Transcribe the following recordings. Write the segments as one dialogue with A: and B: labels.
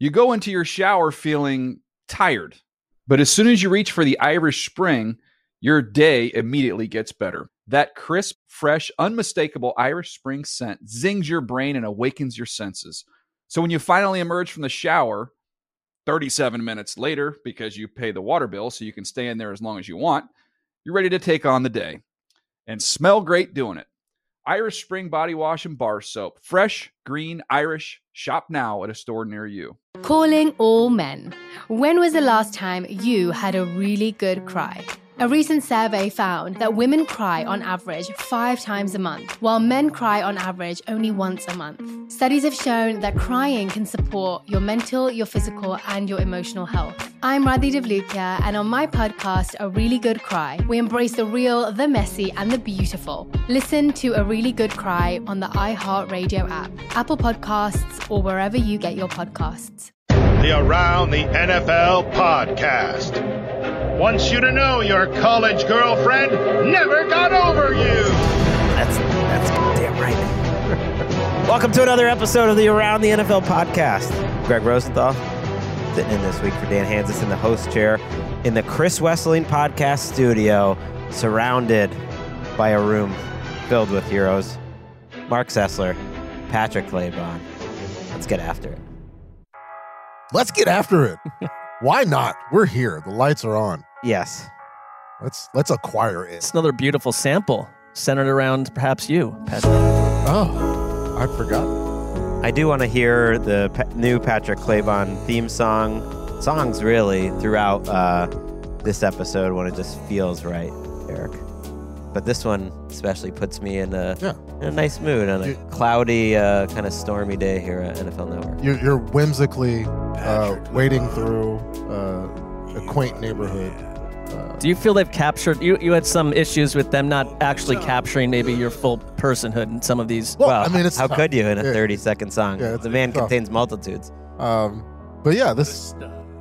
A: You go into your shower feeling tired, but as soon as you reach for the Irish Spring, your day immediately gets better. That crisp, fresh, unmistakable Irish Spring scent zings your brain and awakens your senses. So when you finally emerge from the shower 37 minutes later, because you pay the water bill so you can stay in there as long as you want, you're ready to take on the day and smell great doing it. Irish Spring Body Wash and Bar Soap. Fresh, green, Irish. Shop now at a store near you.
B: Calling all men. When was the last time you had a really good cry? A recent survey found that women cry on average 5 times a month, while men cry on average only once a month. Studies have shown that crying can support your mental, your physical, and your emotional health. I'm Radhi Devlukia, and on my podcast, A Really Good Cry, we embrace the real, the messy, and the beautiful. Listen to A Really Good Cry on the iHeartRadio app, Apple Podcasts, or wherever you get your podcasts.
C: The Around the NFL podcast wants you to know your college girlfriend never got over you.
D: That's damn right. Welcome to another episode of the Around the NFL podcast. Greg Rosenthal sitting in this week for Dan Hansis in the host chair in the Chris Wesseling podcast studio, surrounded by a room filled with heroes. Mark Sessler, Patrick Claybon. Let's get after it.
E: Let's get after it. Why not? We're here. The lights are on.
D: Yes.
E: Let's acquire it.
F: It's another beautiful sample centered around perhaps you, Patrick.
E: Oh, I forgot.
D: I do want to hear the new Patrick Claybon theme songs really throughout this episode when it just feels right, Eric. But this one especially puts me in a nice mood on a cloudy, kind of stormy day here at NFL Network.
E: You're whimsically wading through a quaint neighborhood.
F: Do you feel they've captured, you had some issues with them not actually capturing maybe your full personhood in some of these?
E: Well, I mean, it's
D: how
E: tough.
D: could you in a 30-second song?
E: Yeah,
D: The man
E: tough.
D: contains multitudes.
E: But yeah, this.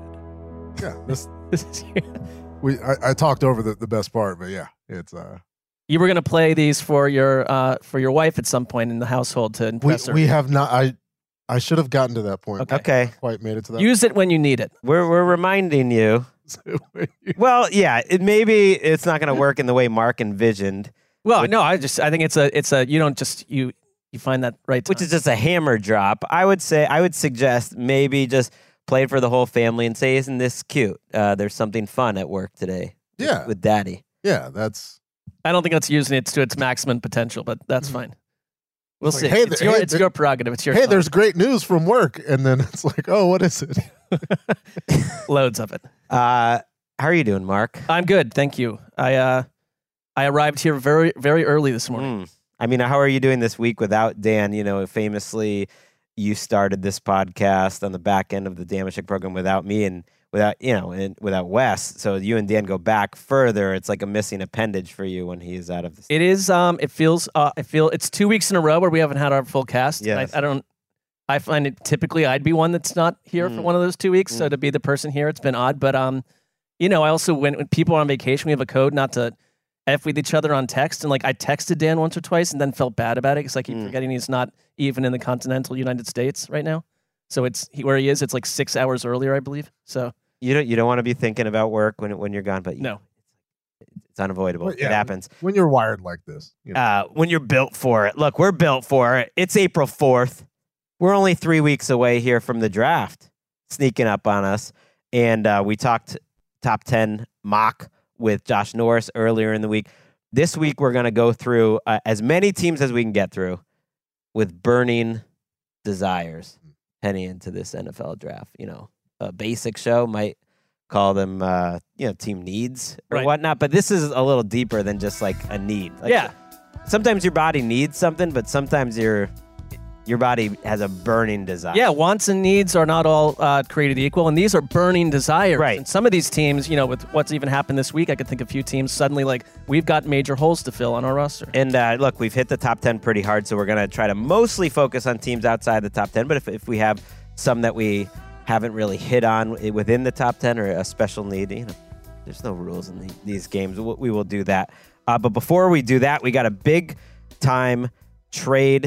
E: I talked over the best part, but yeah, it's.
F: You were going to play these for your wife at some point in the household to impress her.
E: We have not. I should have gotten to that point.
D: Okay.
E: Not quite made it to that.
F: Use it when you need it.
D: We're reminding you. Well, yeah, maybe it's not going to work in the way Mark envisioned.
F: Well, no, I think it's a you don't just you find that right time.
D: Which is just a hammer drop. I would suggest maybe just play it for the whole family and say, "Isn't this cute? There's something fun at work today."
E: Yeah.
D: with Daddy.
E: Yeah, that's.
F: I don't think that's using it to its maximum potential, but that's fine. We'll see.
E: Hey,
F: it's your prerogative. It's your
E: Hey,
F: song.
E: There's great news from work, and then it's like, oh, what is it?
F: Loads of it.
D: How are you doing, Mark?
F: I'm good, thank you. I arrived here very, very early this morning.
D: I mean, how are you doing this week without Dan? You know, famously, you started this podcast on the back end of the Damashek program without me and without Wes. So you and Dan go back further. It's like a missing appendage for you when he is out of the.
F: It is. It feels. It's 2 weeks in a row where we haven't had our full cast.
D: Yes.
F: I find it typically I'd be one that's not here for one of those 2 weeks. So to be the person here, it's been odd. But I also when people are on vacation, we have a code not to F with each other on text. And like I texted Dan once or twice and then felt bad about it because I keep forgetting he's not even in the continental United States right now. So where he is. It's like 6 hours earlier, I believe. So
D: you don't want to be thinking about work when you're gone, but
F: no,
D: it's unavoidable.
E: Well, yeah,
D: it happens
E: when you're wired like this. You know.
D: When you're built for it. Look, we're built for it. It's April 4th. We're only 3 weeks away here from the draft sneaking up on us. And we talked top 10 mock with Josh Norris earlier in the week. This week, we're going to go through as many teams as we can get through with burning desires heading into this NFL draft. You know, a basic show might call them, team needs or whatnot. But this is a little deeper than just like a need. Like, sometimes your body needs something, but sometimes your body has a burning desire.
F: Yeah, wants and needs are not all created equal, and these are burning desires.
D: Right.
F: And some of these teams, with what's even happened this week, I could think of a few teams suddenly like, we've got major holes to fill on our roster.
D: And look, we've hit the top 10 pretty hard, so we're going to try to mostly focus on teams outside the top 10, but if we have some that we haven't really hit on within the top 10 or a special need, there's no rules in these games. We will do that. But before we do that, we got a big-time trade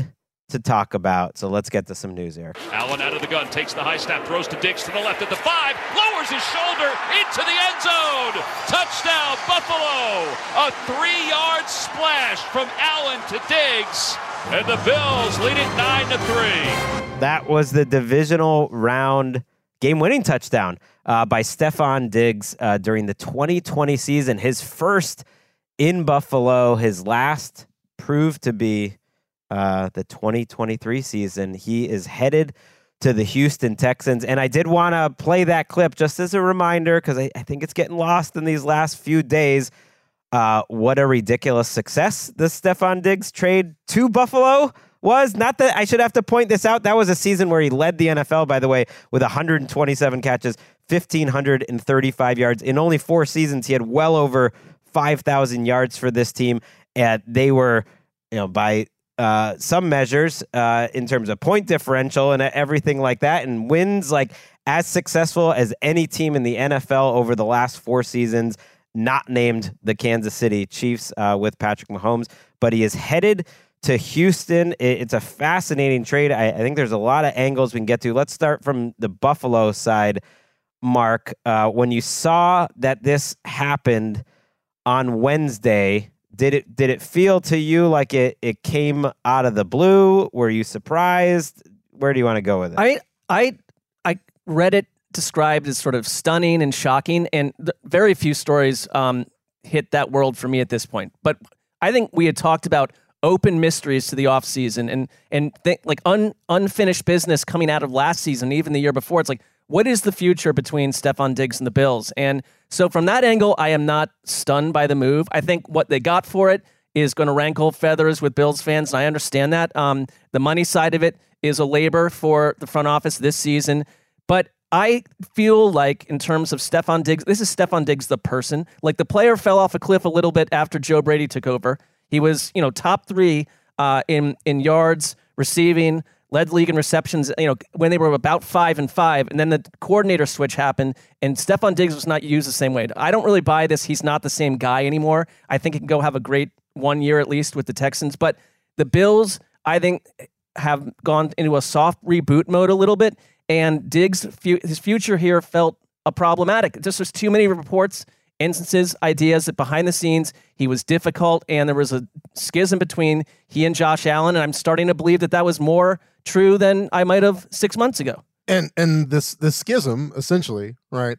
D: to talk about. So let's get to some news here.
G: Allen out of the gun, takes the high snap, throws to Diggs to the left at the 5, lowers his shoulder into the end zone. Touchdown, Buffalo. A 3-yard splash from Allen to Diggs, and the Bills lead it 9-3.
D: That was the divisional round game-winning touchdown by Stefon Diggs during the 2020 season. His first in Buffalo, his last proved to be the 2023 season. He is headed to the Houston Texans. And I did want to play that clip just as a reminder, because I think it's getting lost in these last few days. What a ridiculous success the Stefon Diggs trade to Buffalo was. Not that I should have to point this out. That was a season where he led the NFL, by the way, with 127 catches, 1,535 yards. In only 4 seasons, he had well over 5,000 yards for this team. And they were, by some measures in terms of point differential and everything like that, and wins, like as successful as any team in the NFL over the last 4 seasons, not named the Kansas City Chiefs with Patrick Mahomes, but he is headed to Houston. It's a fascinating trade. I think there's a lot of angles we can get to. Let's start from the Buffalo side, Mark. When you saw that this happened on Wednesday, did it feel to you like it came out of the blue? Were you surprised? Where do you want to go with it?
F: I read it described as sort of stunning and shocking, and very few stories hit that world for me at this point. But I think we had talked about open mysteries to the offseason and unfinished business coming out of last season, even the year before. It's like, what is the future between Stefon Diggs and the Bills? And so from that angle, I am not stunned by the move. I think what they got for it is going to rankle feathers with Bills fans, and I understand that. The money side of it is a labor for the front office this season. But I feel like in terms of Stefon Diggs, this is Stefon Diggs the person. Like, the player fell off a cliff a little bit after Joe Brady took over. He was, top 3 in yards, receiving, led league in receptions, when they were about 5-5, and then the coordinator switch happened, and Stefon Diggs was not used the same way. I don't really buy this. He's not the same guy anymore. I think he can go have a great 1 year at least with the Texans, but the Bills, I think, have gone into a soft reboot mode a little bit, and Diggs, his future here felt problematic. Just there's too many reports, instances, ideas that behind the scenes he was difficult, and there was a schism between he and Josh Allen, and I'm starting to believe that was more true than I might have 6 months ago.
E: And this schism, essentially, right,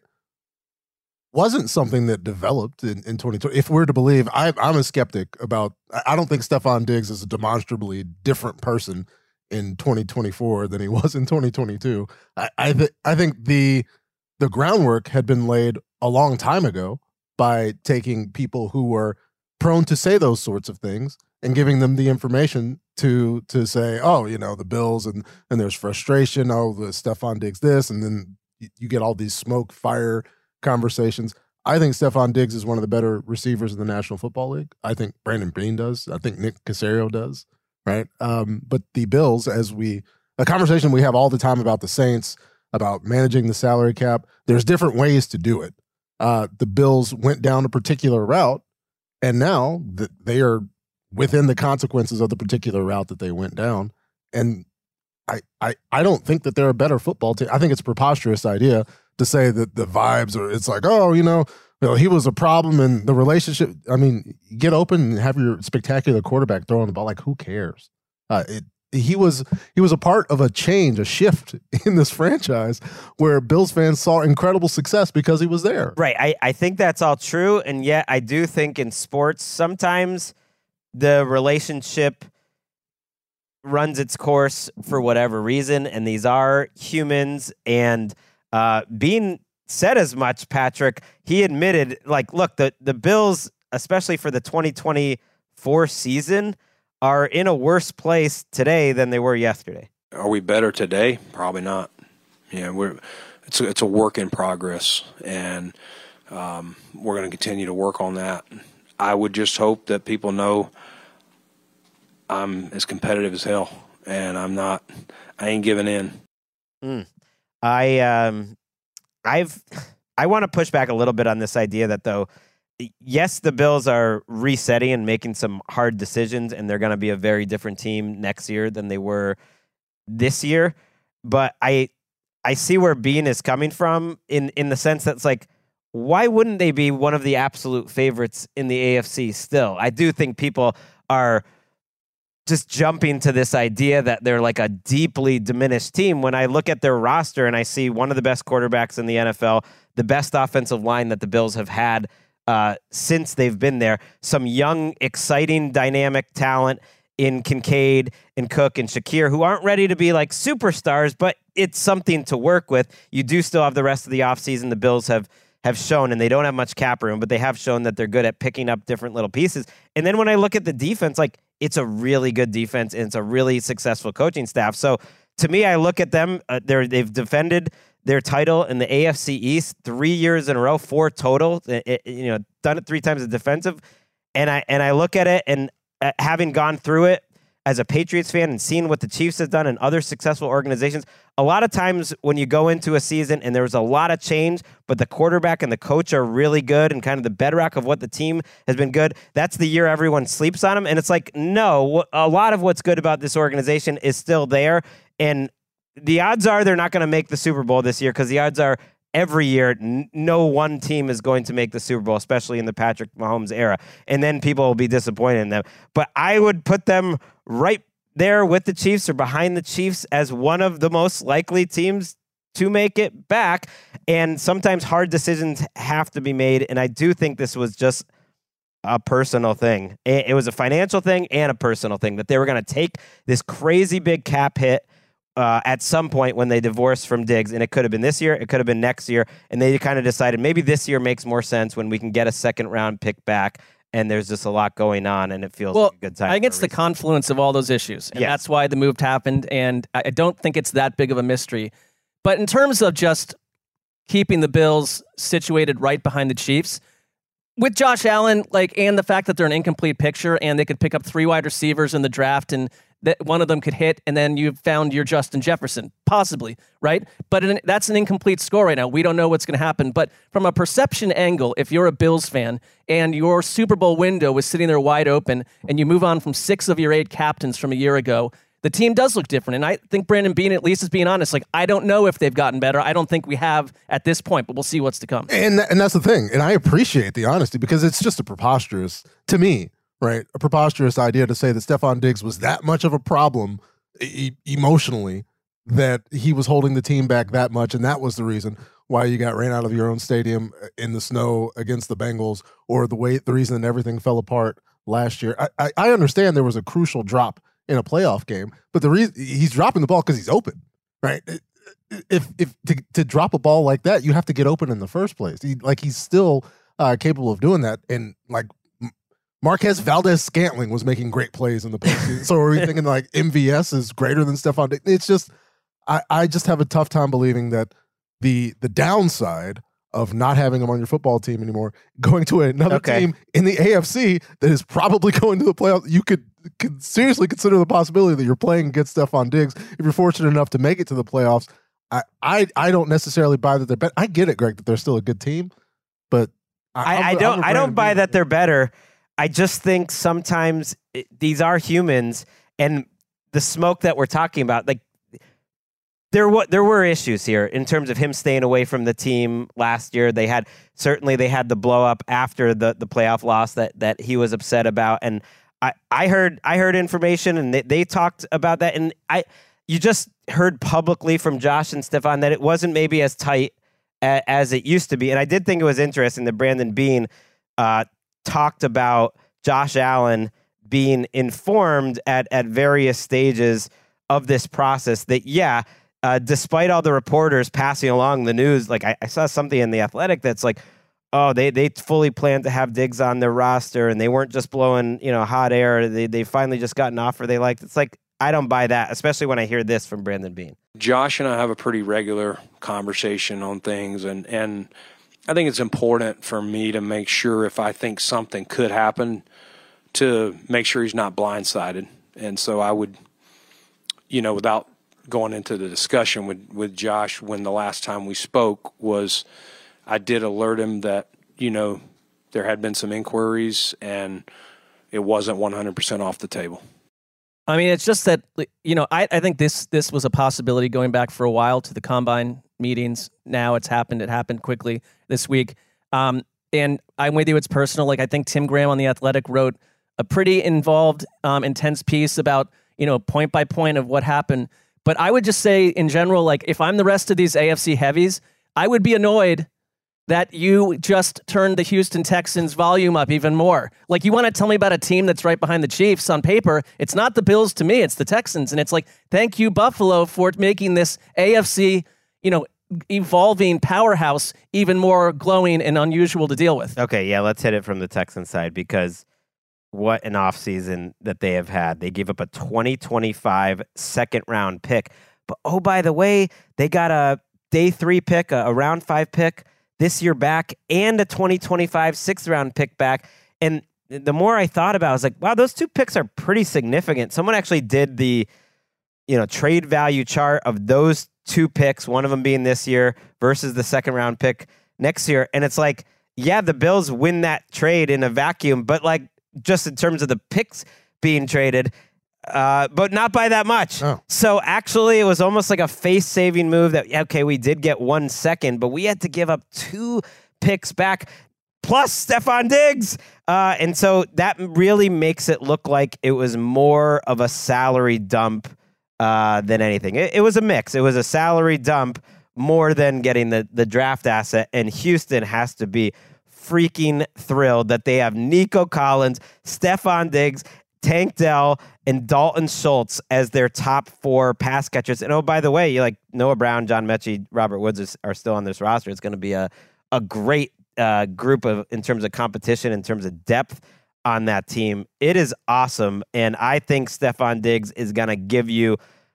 E: wasn't something that developed in 2020. If we're to believe, I'm a skeptic about, I don't think Stefon Diggs is a demonstrably different person in 2024 than he was in 2022. I think the groundwork had been laid a long time ago by taking people who were prone to say those sorts of things and giving them the information to say, oh, the Bills and there's frustration. Oh, the Stefon Diggs this, and then you get all these smoke, fire conversations. I think Stefon Diggs is one of the better receivers in the National Football League. I think Brandon Beane does. I think Nick Caserio does. Right. But the Bills, a conversation we have all the time about the Saints, about managing the salary cap, there's different ways to do it. The Bills went down a particular route, and now they are within the consequences of the particular route that they went down. And I don't think that they're a better football team. I think it's a preposterous idea to say that the vibes are, it's like, oh, he was a problem in the relationship. I mean, get open and have your spectacular quarterback throwing the ball. Like, who cares? He was a part of a change, a shift in this franchise where Bills fans saw incredible success because he was there.
D: Right. I think that's all true. And yet I do think in sports, sometimes the relationship runs its course for whatever reason. And these are humans. And being said as much, Patrick, he admitted, like, look, the Bills, especially for the 2024 season, are in a worse place today than they were yesterday.
H: Are we better today? Probably not. Yeah, it's a work in progress, and we're going to continue to work on that. I would just hope that people know I'm as competitive as hell, and I ain't giving in.
D: I want to push back a little bit on this idea that, though, yes, the Bills are resetting and making some hard decisions, and they're going to be a very different team next year than they were this year. But I see where Bean is coming from in the sense that's like, why wouldn't they be one of the absolute favorites in the AFC still? I do think people are just jumping to this idea that they're like a deeply diminished team. When I look at their roster and I see one of the best quarterbacks in the NFL, the best offensive line that the Bills have had since they've been there, some young, exciting, dynamic talent in Kincaid and Cook and Shakir, who aren't ready to be like superstars, but it's something to work with. You do still have the rest of the offseason. The Bills have shown, and they don't have much cap room, but they have shown that they're good at picking up different little pieces. And then when I look at the defense, like, it's a really good defense, and it's a really successful coaching staff. So to me, I look at them, they've defended their title in the AFC East 3 years in a row, 4 total, done it 3 times as defensive. And I look at it, and having gone through it as a Patriots fan and seeing what the Chiefs have done and other successful organizations, a lot of times when you go into a season and there's a lot of change, but the quarterback and the coach are really good and kind of the bedrock of what the team has been good, that's the year everyone sleeps on them. And it's like, no, a lot of what's good about this organization is still there. And the odds are they're not going to make the Super Bowl this year, because the odds are every year no one team is going to make the Super Bowl, especially in the Patrick Mahomes era. And then people will be disappointed in them. But I would put them right there with the Chiefs or behind the Chiefs as one of the most likely teams to make it back. And sometimes hard decisions have to be made. And I do think this was just a personal thing. It was a financial thing and a personal thing, that they were going to take this crazy big cap hit at some point when they divorced from Diggs. And it could have been this year, it could have been next year. And they kind of decided maybe this year makes more sense when we can get a second round pick back. And there's just a lot going on, and it feels like a good time.
F: I think it's the confluence of all those issues, and that's why the move happened, and I don't think it's that big of a mystery. But in terms of just keeping the Bills situated right behind the Chiefs, with Josh Allen, and the fact that they're an incomplete picture, and they could pick up 3 wide receivers in the draft, and that one of them could hit, and then you've found your Justin Jefferson, possibly, right? But that's an incomplete score right now. We don't know what's going to happen. But from a perception angle, if you're a Bills fan and your Super Bowl window was sitting there wide open, and you move on from 6 of your 8 captains from a year ago, the team does look different. And I think Brandon Beane at least is being honest. I don't know if they've gotten better. I don't think we have at this point, but we'll see what's to come.
E: And that's the thing. And I appreciate the honesty, because it's just a preposterous, to me, right, a preposterous idea to say that Stefon Diggs was that much of a problem emotionally, that he was holding the team back that much, and that was the reason why you got ran out of your own stadium in the snow against the Bengals, or the reason everything fell apart last year. I understand there was a crucial drop in a playoff game, but the reason he's dropping the ball because he's open, right? If to drop a ball like that, you have to get open in the first place. He's still capable of doing that, and Marquez Valdez-Scantling was making great plays in the postseason. So are we thinking MVS is greater than Stefon Diggs? It's just, I just have a tough time believing that the downside of not having him on your football team anymore, going to another team in the AFC that is probably going to the playoffs, you could seriously consider the possibility that you're playing against Stefon Diggs if you're fortunate enough to make it to the playoffs. I don't necessarily buy that they're better. I get it, Greg, that they're still a good team, but
D: I don't buy that they're better. I just think sometimes these are humans, and the smoke that we're talking about, there were issues here in terms of him staying away from the team last year. They had the blow up after the playoff loss that he was upset about, and I heard information, and they talked about that, and you just heard publicly from Josh and Stefon that it wasn't maybe as tight as it used to be, and I did think it was interesting that Brandon Beane talked about Josh Allen being informed at various stages of this process that, despite all the reporters passing along the news, I saw something in The Athletic that's they fully planned to have Diggs on their roster, and they weren't just blowing, hot air. They finally just got an offer they liked. It's I don't buy that, especially when I hear this from Brandon Beane.
H: Josh and I have a pretty regular conversation on things, and I think it's important for me to make sure if I think something could happen to make sure he's not blindsided. And so I would, without going into the discussion with Josh when the last time we spoke was, I did alert him that, there had been some inquiries, and it wasn't 100% off the table.
F: I mean, it's just that, I think this was a possibility going back for a while to the combine meetings. Now it's happened. It happened quickly this week. And I'm with you. It's personal. Like, I think Tim Graham on The Athletic wrote a pretty involved, intense piece about, point by point of what happened. But I would just say in general, like, if I'm the rest of these AFC heavies, I would be annoyed that you just turned the Houston Texans volume up even more. Like, you want to tell me about a team that's right behind the Chiefs on paper. It's not the Bills to me, it's the Texans. And it's like, thank you, Buffalo, for making this AFC, evolving powerhouse even more glowing and unusual to deal with.
D: Okay, yeah, let's hit it from the Texans side, because what an offseason that they have had. They gave up a 2025 second-round pick. But, oh, by the way, they got a day 3 pick, a round 5 pick this year back, and a 2025 6th-round pick back. And the more I thought about it, I was like, wow, those 2 picks are pretty significant. Someone actually did the trade value chart of those 2 picks, one of them being this year versus the 2nd-round pick next year. And it's like, yeah, the Bills win that trade in a vacuum, but like just in terms of the picks being traded, but not by that much.
E: Oh.
D: So actually, it was almost like a face-saving move that, okay, we did get 1 second, but we had to give up 2 picks back, plus Stephon Diggs. And so that really makes it look like it was more of a salary dump than anything. It was a mix. It was a salary dump more than getting the draft asset. And Houston has to be freaking thrilled that they have Nico Collins, Stephon Diggs, Tank Dell, and Dalton Schultz as their top 4 pass catchers. And oh, by the way, Noah Brown, John Mechie, Robert Woods are still on this roster. It's going to be a great group in terms of competition, in terms of depth on that team. It is awesome. And I think Stephon Diggs is going to give you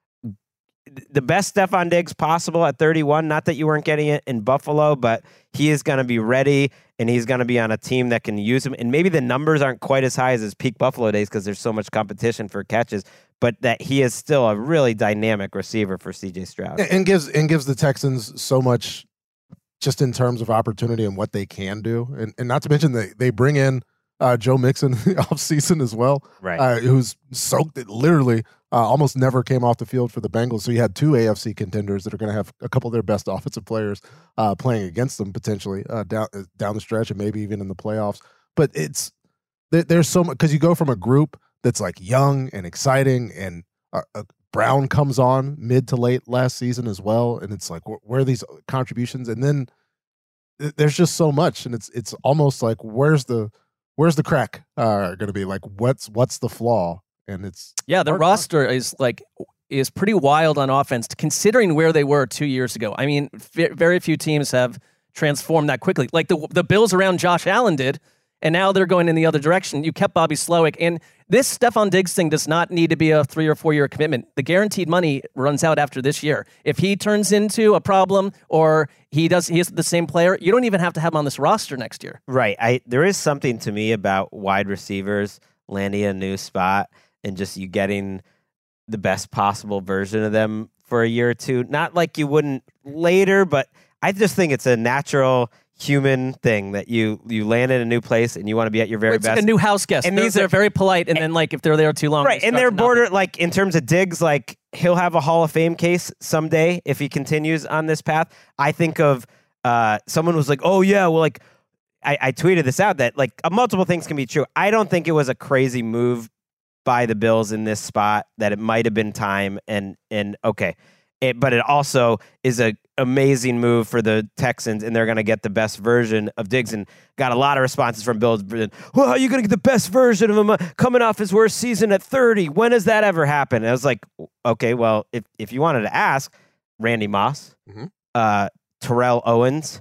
D: the best Stephon Diggs possible at 31. Not that you weren't getting it in Buffalo, but he is going to be ready, and he's going to be on a team that can use him. And maybe the numbers aren't quite as high as his peak Buffalo days because there's so much competition for catches, but that he is still a really dynamic receiver for CJ Stroud.
E: And gives the Texans so much just in terms of opportunity and what they can do. And not to mention they bring in Joe Mixon offseason as well,
D: right?
E: Who's soaked it literally. Almost never came off the field for the Bengals. So you had 2 AFC contenders that are going to have a couple of their best offensive players playing against them potentially down the stretch and maybe even in the playoffs. But there's so much, because you go from a group that's like young and exciting, and Brown comes on mid to late last season as well, and it's like, where are these contributions? And then there's just so much, and it's almost like where's the crack going to be? Like what's the flaw? And it's
F: the roster is pretty wild on offense, considering where they were 2 years ago. I mean, very few teams have transformed that quickly. Like the Bills around Josh Allen did, and now they're going in the other direction. You kept Bobby Slowick, and this Stephon Diggs thing does not need to be a 3 or 4 year commitment. The guaranteed money runs out after this year. If he turns into a problem, or he is the same player, you don't even have to have him on this roster next year.
D: Right. There is something to me about wide receivers landing a new spot and just you getting the best possible version of them for a year or two. Not like you wouldn't later, but I just think it's a natural human thing that you land in a new place and you want to be at your very best.
F: It's like a new house guest. And these are very polite, and then like if they're there too long,
D: right? And they're border like in terms of Diggs, like he'll have a Hall of Fame case someday if he continues on this path. I think of someone was like, oh yeah, well like I tweeted this out that like multiple things can be true. I don't think it was a crazy move by the Bills in this spot, that it might have been time and okay. But it also is an amazing move for the Texans, and they're going to get the best version of Diggs, and got a lot of responses from Bills. Well, how are you going to get the best version of him coming off his worst season at 30? When has that ever happened? And I was like, okay, well, if you wanted to ask, Randy Moss, Terrell Owens,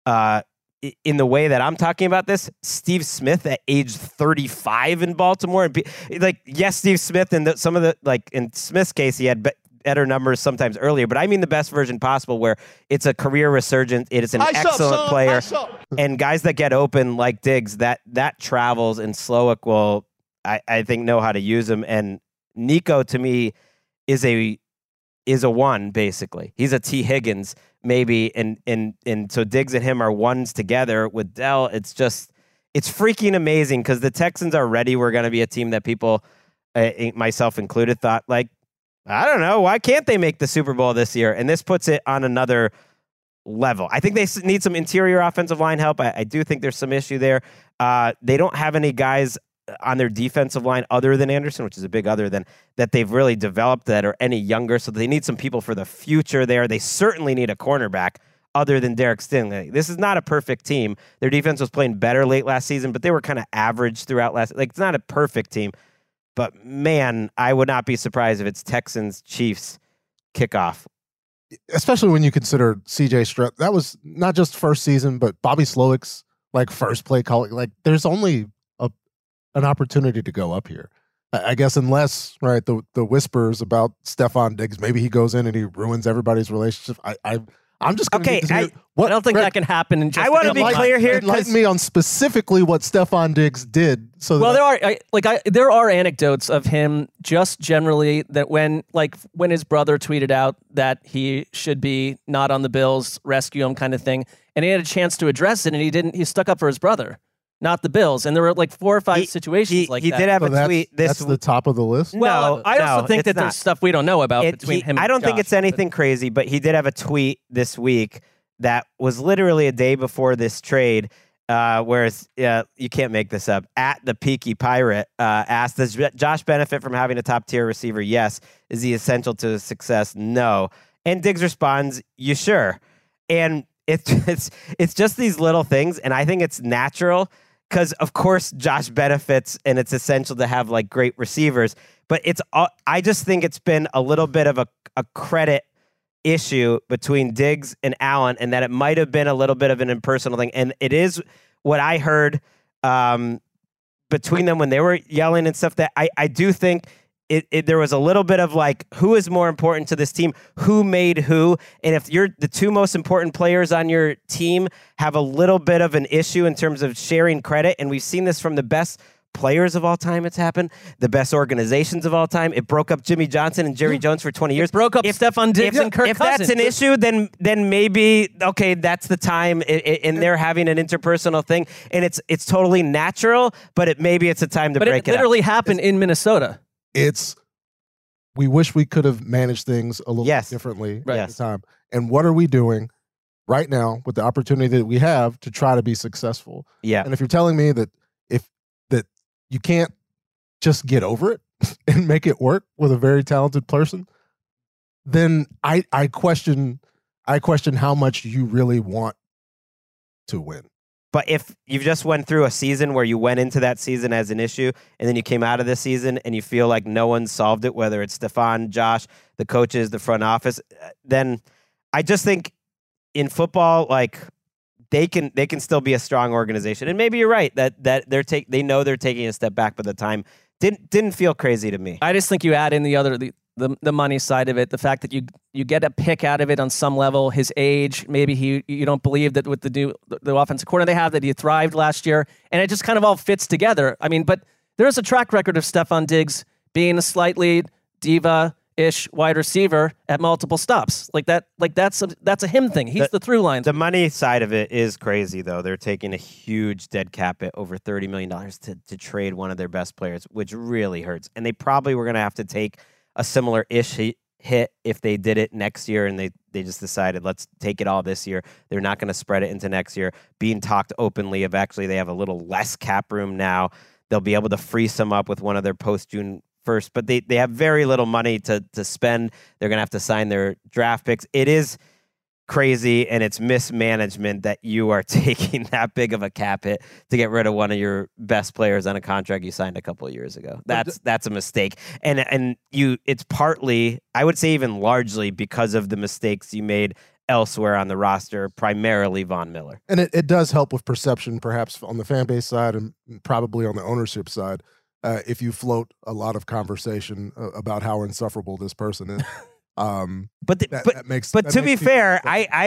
D: in the way that I'm talking about this, Steve Smith at age 35 in Baltimore. Like, yes, Steve Smith, and some of the, like in Smith's case, he had better numbers sometimes earlier, but I mean the best version possible where it's a career resurgence. It is an excellent player. And guys that get open like Diggs, that travels, and Slowick will, I think, know how to use him. And Nico, to me, is a one, basically. He's a T. Higgins, maybe, and so Diggs and him are ones together with Dell. It's it's freaking amazing because the Texans already were going to be a team that people, myself included, thought like, I don't know, why can't they make the Super Bowl this year? And this puts it on another level. I think they need some interior offensive line help. I do think there's some issue there. They don't have any guys on their defensive line other than Anderson, which is a big other than that they've really developed that are any younger. So they need some people for the future there. They certainly need a cornerback other than Derek Stingley. This is not a perfect team. Their defense was playing better late last season, but they were kind of average throughout like, it's not a perfect team. But man, I would not be surprised if it's Texans-Chiefs kickoff.
E: Especially when you consider CJ Stroud. That was not just first season, but Bobby Slowick's like first play calling. Like there's only an opportunity to go up here. I guess unless, right, the whispers about Stephon Diggs, maybe he goes in and he ruins everybody's relationship. I'm just gonna
D: okay.
F: I don't think that can happen. In just
D: I want to be clear here.
E: Enlighten me on specifically what Stephon Diggs did. So
F: there are anecdotes of him just generally that when his brother tweeted out that he should be not on the Bills, rescue him kind of thing, and he had a chance to address it and he didn't. He stuck up for his brother, not the Bills. And there were like 4 or 5 situations like that.
D: He did have a tweet.
E: That's the top of the list.
F: Well, I also think that there's stuff we don't know about between him and
D: I don't think
F: Josh,
D: it's anything crazy, but he did have a tweet this week that was literally a day before this trade, where you can't make this up. At the Peaky Pirate asked, does Josh benefit from having a top-tier receiver? Yes. Is he essential to his success? No. And Diggs responds, you sure? And it's just these little things, and I think it's natural because, of course, Josh benefits, and it's essential to have like great receivers. But I just think it's been a little bit of a credit issue between Diggs and Allen, and that it might have been a little bit of an impersonal thing. And it is what I heard between them when they were yelling and stuff, that I do think there was a little bit of like, who is more important to this team? Who made who? And if you're the two most important players on your team have a little bit of an issue in terms of sharing credit, and we've seen this from the best players of all time, it's happened. The best organizations of all time. It broke up Jimmy Johnson and Jerry Jones for 20 years.
F: It broke up Stephon Diggs and Kirk Cousins.
D: If that's an issue, then maybe, okay, that's the time, and they're having an interpersonal thing, and it's totally natural, but maybe it's a time to break it up.
F: But it literally happened in Minnesota.
E: We wish we could have managed things a little differently at the time. And what are we doing right now with the opportunity that we have to try to be successful?
D: Yeah.
E: And if you're telling me that you can't just get over it and make it work with a very talented person, then I question how much you really want to win.
D: But if you've just went through a season where you went into that season as an issue, and then you came out of the season and you feel like no one solved it, whether it's Stephon, Josh, the coaches, the front office, then I just think in football, like, they can still be a strong organization. And maybe you're right that they know they're taking a step back, but the time didn't feel crazy to me.
F: I just think you add in the money side of it, the fact that you get a pick out of it on some level, his age, maybe you don't believe that with the offensive coordinator they have that he thrived last year, and it just kind of all fits together. I mean, but there's a track record of Stephon Diggs being a slightly diva-ish wide receiver at multiple stops. That's a him thing. He's the through line.
D: The money side of it is crazy, though. They're taking a huge dead cap at over $30 million to trade one of their best players, which really hurts. And they probably were going to have to take a similar-ish hit if they did it next year, and they just decided, let's take it all this year. They're not going to spread it into next year. Being talked openly of actually they have a little less cap room now. They'll be able to free some up with one of their post-June first, but they have very little money to spend. They're going to have to sign their draft picks. It is crazy, and it's mismanagement that you are taking that big of a cap hit to get rid of one of your best players on a contract you signed a couple of years ago. That's a mistake. And it's partly, I would say even largely, because of the mistakes you made elsewhere on the roster, primarily Von Miller.
E: And it does help with perception, perhaps on the fan base side and probably on the ownership side, if you float a lot of conversation about how insufferable this person is.
D: To be fair,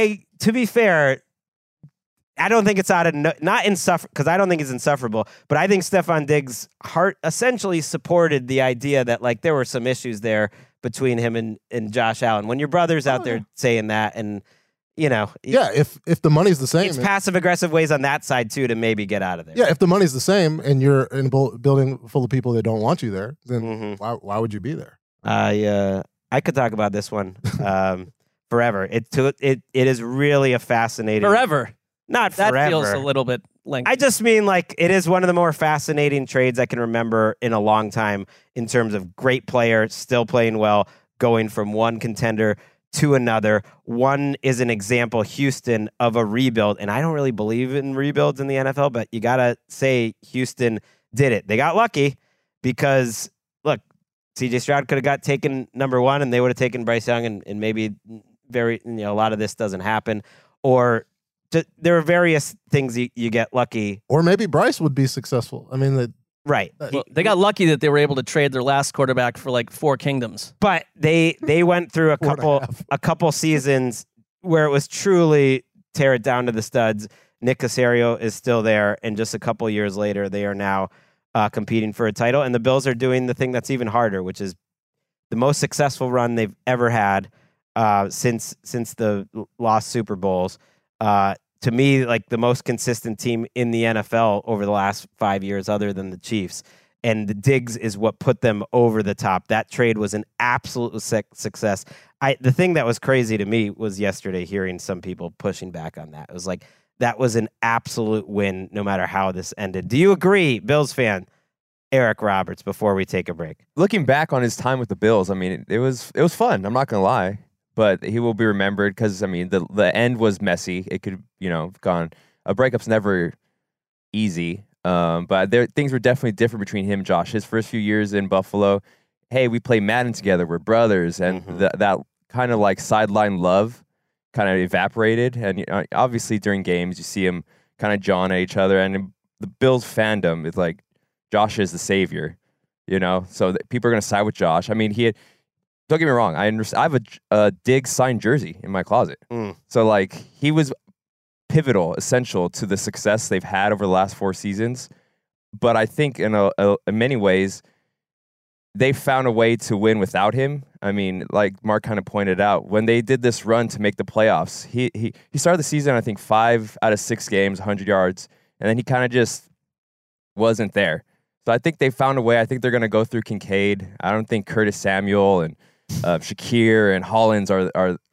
D: I don't think it's out of not insuffer because I don't think it's insufferable, but I think Stephon Diggs' heart essentially supported the idea that like there were some issues there between him and Josh Allen. When your brother's out there saying that, and
E: Yeah, if the money's the same,
D: it's passive aggressive ways on that side too to maybe get out of there.
E: Yeah, if the money's the same and you're in a building full of people that don't want you there, then why would you be there?
D: I could talk about this one forever. It is really a fascinating
F: Forever.
D: Not
F: That
D: forever.
F: feels a little bit lengthy.
D: I just mean like it is one of the more fascinating trades I can remember in a long time in terms of great player, still playing well, going from one contender to another. One is an example, Houston, of a rebuild. And I don't really believe in rebuilds in the NFL, but you got to say Houston did it. They got lucky because, look, CJ Stroud could have got taken number one and they would have taken Bryce Young and maybe a lot of this doesn't happen. Or there are various things you get lucky.
E: Or maybe Bryce would be successful. I mean,
D: right.
F: Well, they got lucky that they were able to trade their last quarterback for like 4 kingdoms.
D: But they went through a couple seasons where it was truly tear it down to the studs. Nick Caserio is still there, and just a couple years later, they are now competing for a title. And the Bills are doing the thing that's even harder, which is the most successful run they've ever had since the lost Super Bowls. To me, like the most consistent team in the NFL over the last 5 years, other than the Chiefs. And the Diggs is what put them over the top. That trade was an absolute success. The thing that was crazy to me was yesterday hearing some people pushing back on that. It was like, that was an absolute win, no matter how this ended. Do you agree, Bills fan? Eric Roberts, before we take a break.
I: Looking back on his time with the Bills, I mean, it was fun. I'm not going to lie. But he will be remembered because, I mean, the end was messy. It could, have gone. A breakup's never easy. But things were definitely different between him and Josh. His first few years in Buffalo, hey, we play Madden together. We're brothers. And that kind of like sideline love kind of evaporated. And obviously during games, you see him kind of jawing at each other. And the Bills fandom is like, Josh is the savior, So people are going to side with Josh. I mean, don't get me wrong. I have a Diggs signed jersey in my closet. So, like, he was pivotal, essential to the success they've had over the last 4 seasons. But I think in many ways, they found a way to win without him. I mean, like Mark kind of pointed out, when they did this run to make the playoffs, he started the season, I think, 5 out of 6 games, 100 yards, and then he kind of just wasn't there. So I think they found a way. I think they're going to go through Kincaid. I don't think Curtis Samuel and Shakir and Hollins are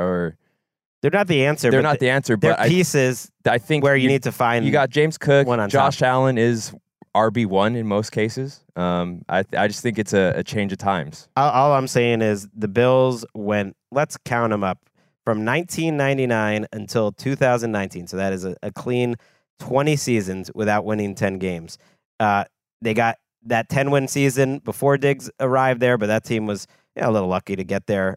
D: they're not the answer.
I: They're not the answer,
D: they're
I: but
D: pieces.
I: I think
D: where you need to find.
I: You got James Cook.
D: One on
I: Josh
D: top.
I: Allen is RB1 in most cases. I just think it's a change of times.
D: All I'm saying is the Bills went. Let's count them up from 1999 until 2019. So that is a clean 20 seasons without winning 10 games. They got that 10-win season before Diggs arrived there, but that team was a little lucky to get there.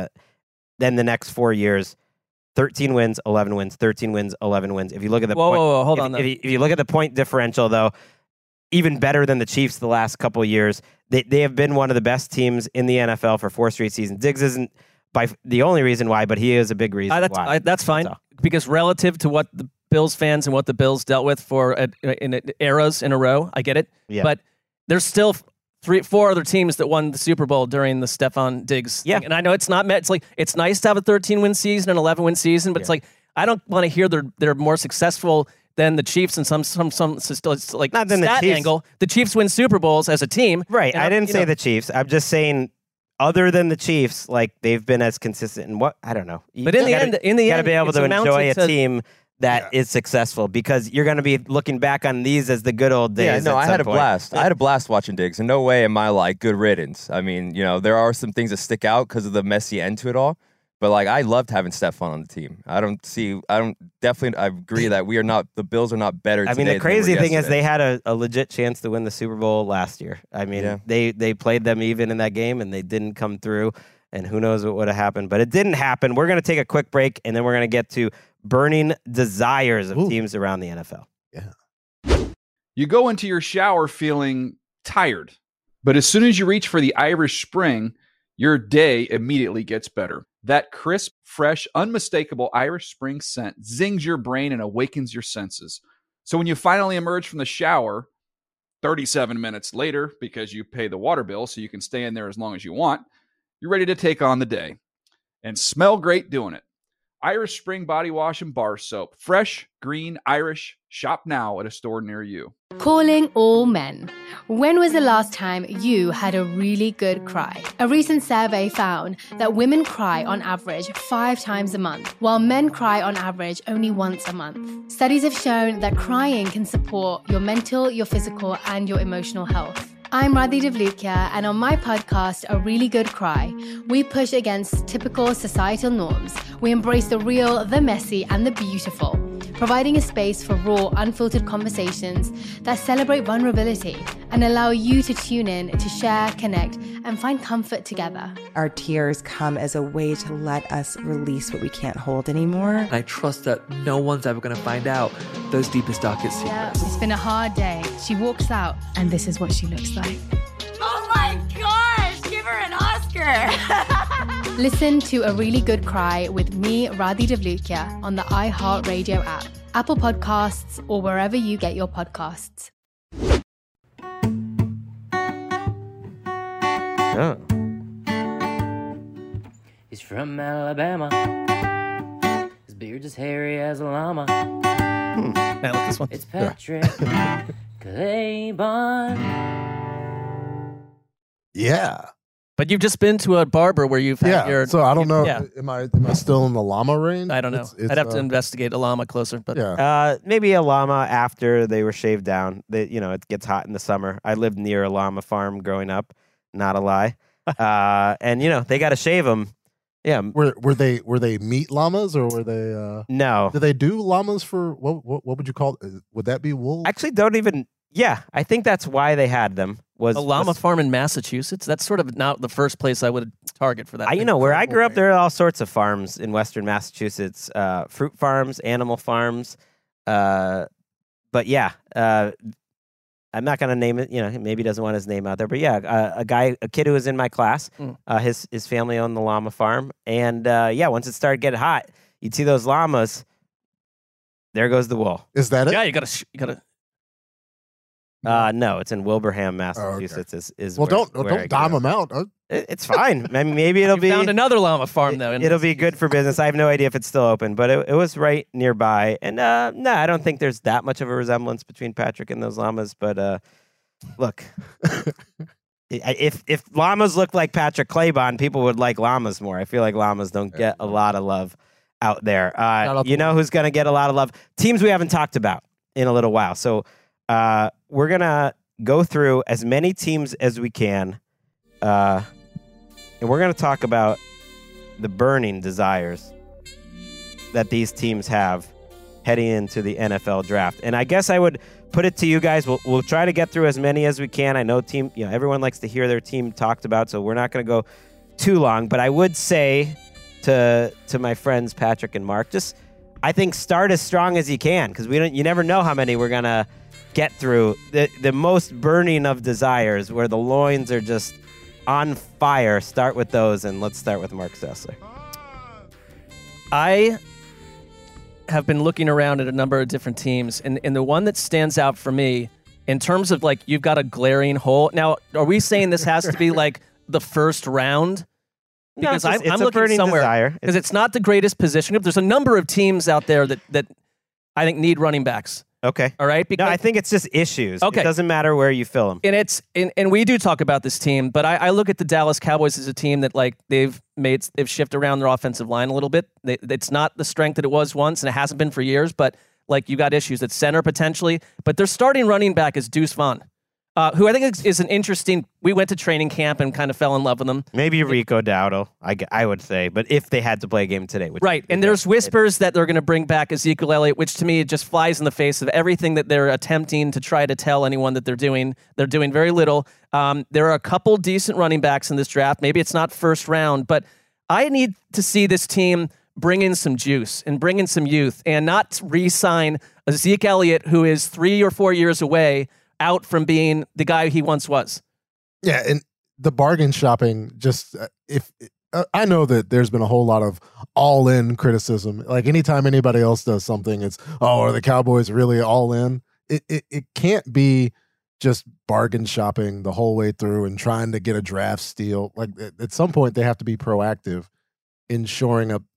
D: Then the next 4 years, 13 wins, 11 wins, 13 wins, 11 wins. If you look at the
F: hold on.
D: If you look at the point differential, though, even better than the Chiefs the last couple of years. They have been one of the best teams in the NFL for 4 straight seasons. Diggs isn't by the only reason why, but he is a big reason why.
F: That's fine, because relative to what the Bills fans and what the Bills dealt with for in eras in a row, I get it.
D: Yeah.
F: But there's still 4 other teams that won the Super Bowl during the Stephon Diggs thing. And I know it's not it's like it's nice to have a 13-win season and 11-win season, but it's like I don't want to hear they're more successful than the Chiefs and some it's like
D: not than
F: stat
D: the Chiefs.
F: angle. The Chiefs win Super Bowls as a team.
D: Right.
F: And
D: I didn't say the Chiefs. I'm just saying other than the Chiefs, like they've been as consistent in what I don't know.
F: But in the end, you
D: got to be able
F: it's
D: to enjoy a
F: amounted to-
D: team that is successful, because you're going to be looking back on these as the good old days.
I: Yeah, no,
D: at
I: I had a
D: some point.
I: blast. I had a blast watching Diggs. In no way am I like good riddance. I mean, there are some things that stick out because of the messy end to it all. But like, I loved having Stephon on the team. I agree that the Bills are not better.
D: I mean, the crazy thing is they had a legit chance to win the Super Bowl last year. I mean, they played them even in that game and they didn't come through. And who knows what would have happened, but it didn't happen. We're going to take a quick break, and then we're going to get to burning desires of teams around the NFL.
E: Yeah.
A: You go into your shower feeling tired, but as soon as you reach for the Irish Spring, your day immediately gets better. That crisp, fresh, unmistakable Irish Spring scent zings your brain and awakens your senses. So when you finally emerge from the shower, 37 minutes later, because you pay the water bill so you can stay in there as long as you want, you're ready to take on the day and smell great doing it. Irish Spring Body Wash and Bar Soap. Fresh, green, Irish. Shop now at a store near you.
B: Calling all men. When was the last time you had a really good cry? A recent survey found that women cry on average 5 times a month, while men cry on average only once a month. Studies have shown that crying can support your mental, your physical, and your emotional health. I'm Radhi Devlukia, and on my podcast, A Really Good Cry, we push against typical societal norms. We embrace the real, the messy, and the beautiful, providing a space for raw, unfiltered conversations that celebrate vulnerability and allow you to tune in to share, connect, and find comfort together.
J: Our tears come as a way to let us release what we can't hold anymore.
K: And I trust that no one's ever going to find out those deepest, darkest secrets.
B: Yeah, it's been a hard day. She walks out, and this is what she looks like.
L: Oh my gosh, give her an Oscar.
B: Listen to A Really Good Cry with me, Radhi Devlukia, on the iHeartRadio app, Apple Podcasts, or wherever you get your podcasts.
D: Oh.
M: He's from Alabama. His beard's as hairy as a llama.
F: I like this one.
M: It's Patrick Claybon.
E: Yeah.
F: But you've just been to a barber where you've had your...
E: So I don't know.
F: Yeah.
E: Am I still in the llama range?
F: I don't know. I'd have to investigate a llama closer. But
D: maybe a llama after they were shaved down. It gets hot in the summer. I lived near a llama farm growing up. Not a lie. And they got to shave them. Yeah.
E: Were they meat llamas or were they?
D: No.
E: Do they do llamas for what would you call it? Would that be wool?
D: Actually, don't even. Yeah, I think that's why they had them. Was
F: a llama farm in Massachusetts? That's sort of not the first place I would target for that.
D: Where I grew up, there are all sorts of farms in Western Massachusetts. Fruit farms, animal farms. But yeah, I'm not going to name it. Maybe he doesn't want his name out there. But yeah, a kid who was in my class, his family owned the llama farm. And once it started getting hot, you'd see those llamas. There goes the wool.
E: Is that it?
F: Yeah, you got to.
D: No, it's in Wilbraham, Massachusetts.
E: Oh, okay.
D: Is
E: well,
D: where
E: don't dime them out.
D: It's fine. I mean, maybe it'll be
F: found another llama farm though.
D: It'll be good for business. I have no idea if it's still open, but it was right nearby. And no, I don't think there's that much of a resemblance between Patrick and those llamas. But look, if llamas looked like Patrick Claybon, people would like llamas more. I feel like llamas don't get a lot of love out there. You know who's going to get a lot of love? Teams we haven't talked about in a little while. So. We're going to go through as many teams as we can, and we're going to talk about the burning desires that these teams have heading into the NFL draft. And I guess I would put it to you guys. We'll try to get through as many as we can. I know everyone likes to hear their team talked about, so we're not going to go too long. But I would say to my friends Patrick and Mark, just I think start as strong as you can because you never know how many we're going to get through. The most burning of desires where the loins are just on fire. Start with those, and let's start with Mark Sessler.
F: I have been looking around at a number of different teams, and the one that stands out for me in terms of like you've got a glaring hole. Now, are we saying this has to be like the first round? Because
D: no,
F: I'm looking somewhere because it's not the greatest position. There's a number of teams out there that I think need running backs.
D: Okay.
F: All right.
D: Because, no, I think it's just issues.
F: Okay.
D: It doesn't matter where you fill them.
F: And we do talk about this team, but I look at the Dallas Cowboys as a team that like they've shifted around their offensive line a little bit. It's not the strength that it was once, and it hasn't been for years. But like you got issues at center potentially. But their starting running back is Deuce Vaughn, who I think is an interesting. We went to training camp and kind of fell in love with him.
D: Maybe Rico Dowdle, I would say, but if they had to play a game today,
F: right? And there's whispers that they're going to bring back Ezekiel Elliott, which to me it just flies in the face of everything that they're attempting to try to tell anyone that they're doing. They're doing very little. There are a couple decent running backs in this draft. Maybe it's not first round, but I need to see this team bring in some juice and bring in some youth and not re-sign Ezekiel Elliott, who is 3 or 4 years away out from being the guy he once was.
E: Yeah, and the bargain shopping, just I know that there's been a whole lot of all-in criticism. Like anytime anybody else does something, it's, are the Cowboys really all in? It can't be just bargain shopping the whole way through and trying to get a draft steal. Like at some point, they have to be proactive in shoring up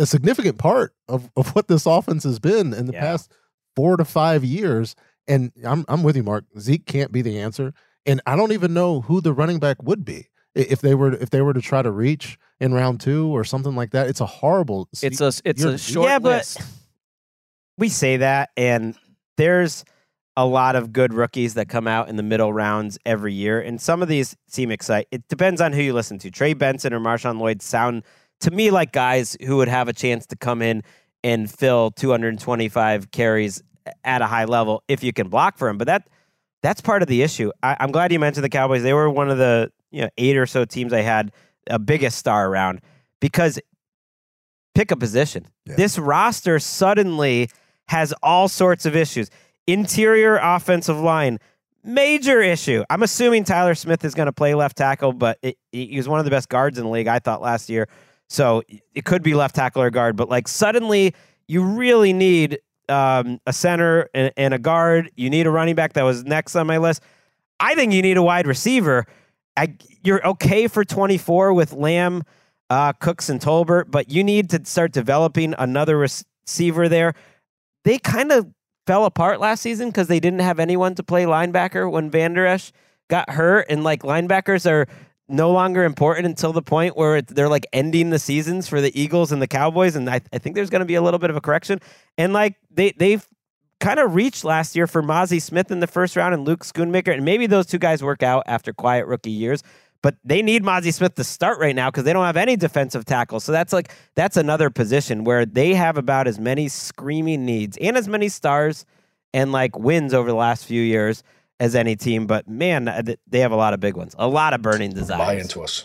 E: a significant part of what this offense has been in the past 4 to 5 years. And I'm with you, Mark. Zeke can't be the answer. And I don't even know who the running back would be if they were to try to reach in round 2 or something like that. It's a horrible.
F: It's a short list.
D: But we say that, and there's a lot of good rookies that come out in the middle rounds every year, and some of these seem exciting. It depends on who you listen to. Trey Benson or Marshawn Lloyd sound to me like guys who would have a chance to come in and fill 225 carries at a high level if you can block for him. But that's part of the issue. I'm glad you mentioned the Cowboys. They were one of the 8 or so teams I had a biggest star around, because pick a position. Yeah. This roster suddenly has all sorts of issues. Interior offensive line, major issue. I'm assuming Tyler Smith is going to play left tackle, but he was one of the best guards in the league, I thought, last year. So it could be left tackle or guard, but like suddenly you really need a center and a guard. You need a running back. That was next on my list. I think you need a wide receiver. You're okay for 24 with Lamb, Cooks, and Tolbert, but you need to start developing another receiver there. They kind of fell apart last season because they didn't have anyone to play linebacker when Van Der Esch got hurt, and like linebackers are no longer important until the point where they're like ending the seasons for the Eagles and the Cowboys, and I think there's going to be a little bit of a correction. And like they've kind of reached last year for Mozzie Smith in the first round and Luke Schoonmaker, and maybe those two guys work out after quiet rookie years. But they need Mozzie Smith to start right now because they don't have any defensive tackles. So that's another position where they have about as many screaming needs and as many stars and like wins over the last few years as any team. But man, they have a lot of big ones, a lot of burning desires.
N: Buy into us.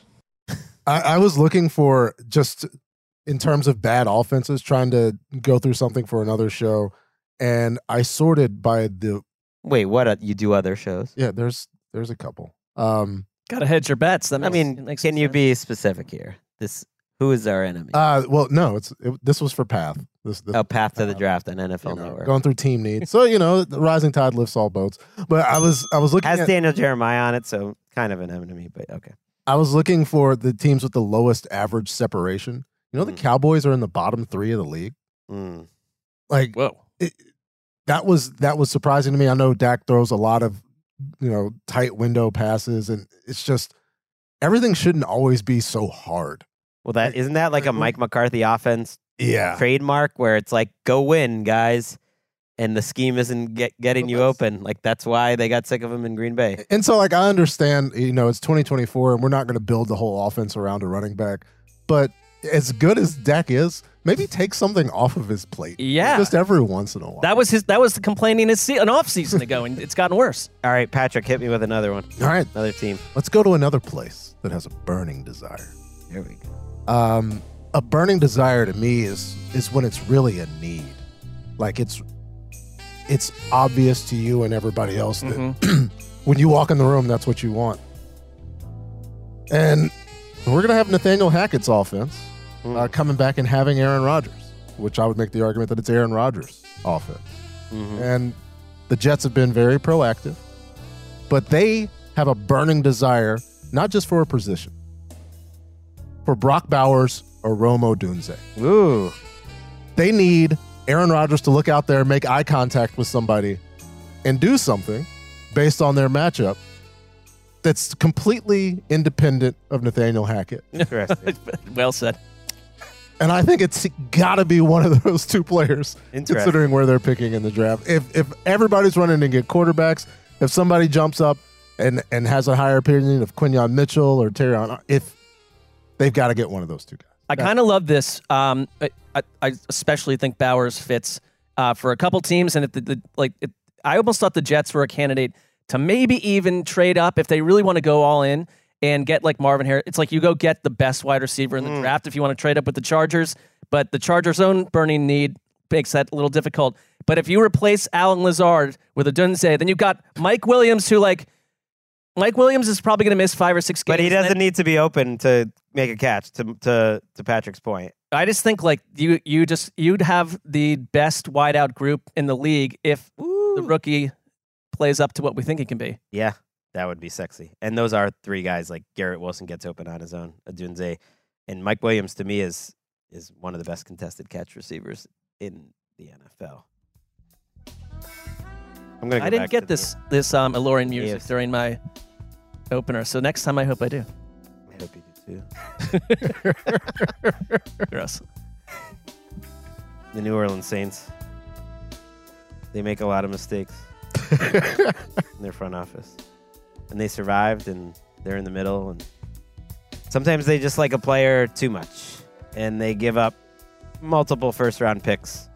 E: I was looking for, just in terms of bad offenses, trying to go through something for another show, and I sorted by the.
D: Wait, what? You do other shows?
E: Yeah, there's a couple.
F: Got to hedge your bets.
D: Can you be specific here? Who is our enemy?
E: Well, no, this was for Path.
D: Path to the Draft on NFL Network.
E: Going through team needs. So, the rising tide lifts all boats. But I was looking
D: at Daniel Jeremiah on it, so kind of an enemy, but okay.
E: I was looking for the teams with the lowest average separation. The Cowboys are in the bottom 3 of the league. Like,
F: whoa.
E: That was surprising to me. I know Dak throws a lot of tight window passes, and it's just everything shouldn't always be so hard.
D: Well, isn't that like a Mike McCarthy offense trademark where it's like, go win, guys, and the scheme isn't getting you open. Like, that's why they got sick of him in Green Bay.
E: And so, like, I understand, it's 2024, and we're not going to build the whole offense around a running back, but as good as Dak is, maybe take something off of his plate.
F: Yeah.
E: Just every once in a while.
F: That was the complaining an off season ago, and it's gotten worse.
D: All right, Patrick, hit me with another one.
E: All right.
D: Another team.
E: Let's go to another place that has a burning desire.
D: There we go.
E: A burning desire to me is when it's really a need. Like it's obvious to you and everybody else that when you walk in the room, that's what you want. And we're going to have Nathaniel Hackett's offense coming back and having Aaron Rodgers, which I would make the argument that it's Aaron Rodgers' offense. And the Jets have been very proactive, but they have a burning desire, not just for a position, for Brock Bowers or Rome Odunze.
D: Ooh.
E: They need Aaron Rodgers to look out there, make eye contact with somebody, and do something based on their matchup that's completely independent of Nathaniel Hackett.
D: Interesting.
F: Well said.
E: And I think it's got to be one of those two players, considering where they're picking in the draft. If everybody's running to get quarterbacks, if somebody jumps up and has a higher opinion of Quinyon Mitchell or Terrion, they've got to get one of those two guys.
F: I kind of love this. I especially think Bowers fits for a couple teams, and I almost thought the Jets were a candidate to maybe even trade up if they really want to go all in and get like Marvin Harris. It's like you go get the best wide receiver in the draft if you want to trade up with the Chargers, but the Chargers' own burning need makes that a little difficult. But if you replace Alan Lazard with Odunze, then you've got Mike Williams, Mike Williams is probably going to miss 5 or 6 games.
D: But he doesn't need to be open to make a catch, to Patrick's point.
F: I just think like you'd have the best wideout group in the league if the rookie plays up to what we think it can be.
D: Yeah, that would be sexy. And those are 3 guys, like Garrett Wilson gets open on his own, Odunze, and Mike Williams to me is is one of the best contested catch receivers in the NFL.
F: I didn't get this alluring music during my opener, so next time I hope I do.
D: I hope you do too.
F: Gross.
D: The New Orleans Saints. They make a lot of mistakes in their front office. And they survived, and they're in the middle. And sometimes they just like a player too much, and they give up multiple first-round picks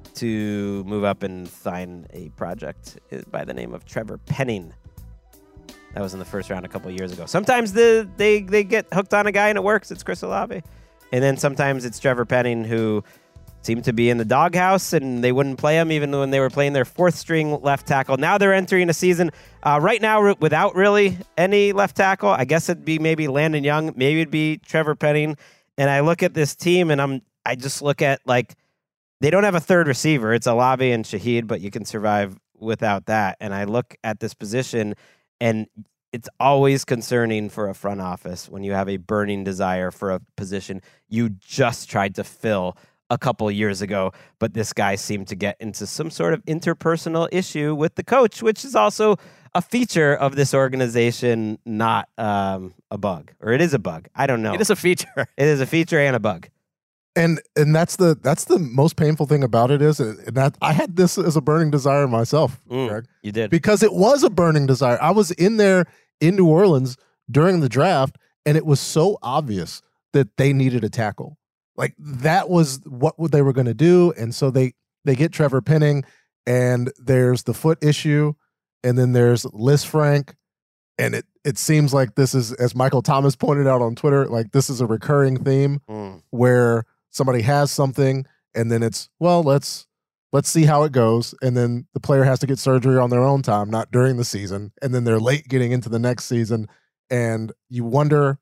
D: to move up and sign a project by the name of Trevor Penning. That was in the first round a couple of years ago. Sometimes they get hooked on a guy and it works. It's Chris Olave. And then sometimes it's Trevor Penning, who seemed to be in the doghouse, and they wouldn't play him even when they were playing their fourth-string left tackle. Now they're entering a season right now without really any left tackle. I guess it'd be maybe Landon Young. Maybe it'd be Trevor Penning. And I look at this team, and I just look at, like, they don't have a third receiver. It's Olave and Shaheed, but you can survive without that. And I look at this position, and it's always concerning for a front office when you have a burning desire for a position you just tried to fill a couple of years ago, but this guy seemed to get into some sort of interpersonal issue with the coach, which is also a feature of this organization, not a bug. Or it is a bug. I don't know.
F: It is a feature.
D: It is a feature and a bug.
E: And that's the most painful thing about it is that I had this as a burning desire myself, Greg.
D: You did.
E: Because it was a burning desire. I was in there in New Orleans during the draft, and it was so obvious that they needed a tackle. Like, that was what they were going to do. And so they get Trevor Penning, and there's the foot issue, and then there's Liz Frank. And it seems like this is, as Michael Thomas pointed out on Twitter, like this is a recurring theme where somebody has something, and then it's, well, let's see how it goes. And then the player has to get surgery on their own time, not during the season. And then they're late getting into the next season. And you wonder,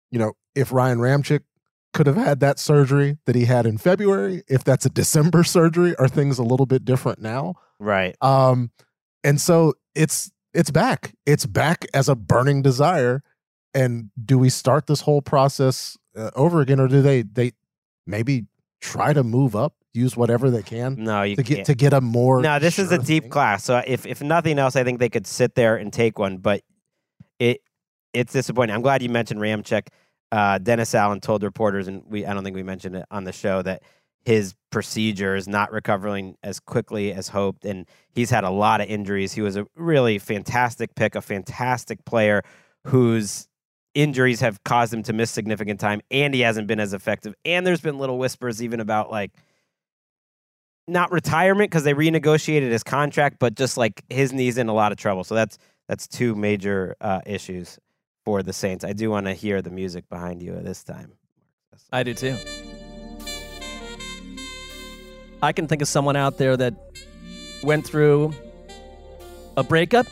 E: if Ryan Ramczyk could have had that surgery that he had in February, if that's a December surgery, are things a little bit different now?
D: Right.
E: And so it's back. It's back as a burning desire. And do we start this whole process over again, or do they maybe try to move up, use whatever they can?
D: No, you can't.
E: To get a more.
D: No, this is a deep
E: thing.
D: class. So if nothing else, I think they could sit there and take one. But it's disappointing. I'm glad you mentioned Ramczyk. Dennis Allen told reporters, and I don't think we mentioned it on the show, that his procedure is not recovering as quickly as hoped, and he's had a lot of injuries. He was a really fantastic pick, a fantastic player whose injuries have caused him to miss significant time, and he hasn't been as effective. And there's been little whispers even about, like, not retirement because they renegotiated his contract, but just like his knee's in a lot of trouble. So that's two major issues for the Saints. I do want to hear the music behind you this time.
F: I do too. I can think of someone out there that went through a breakup.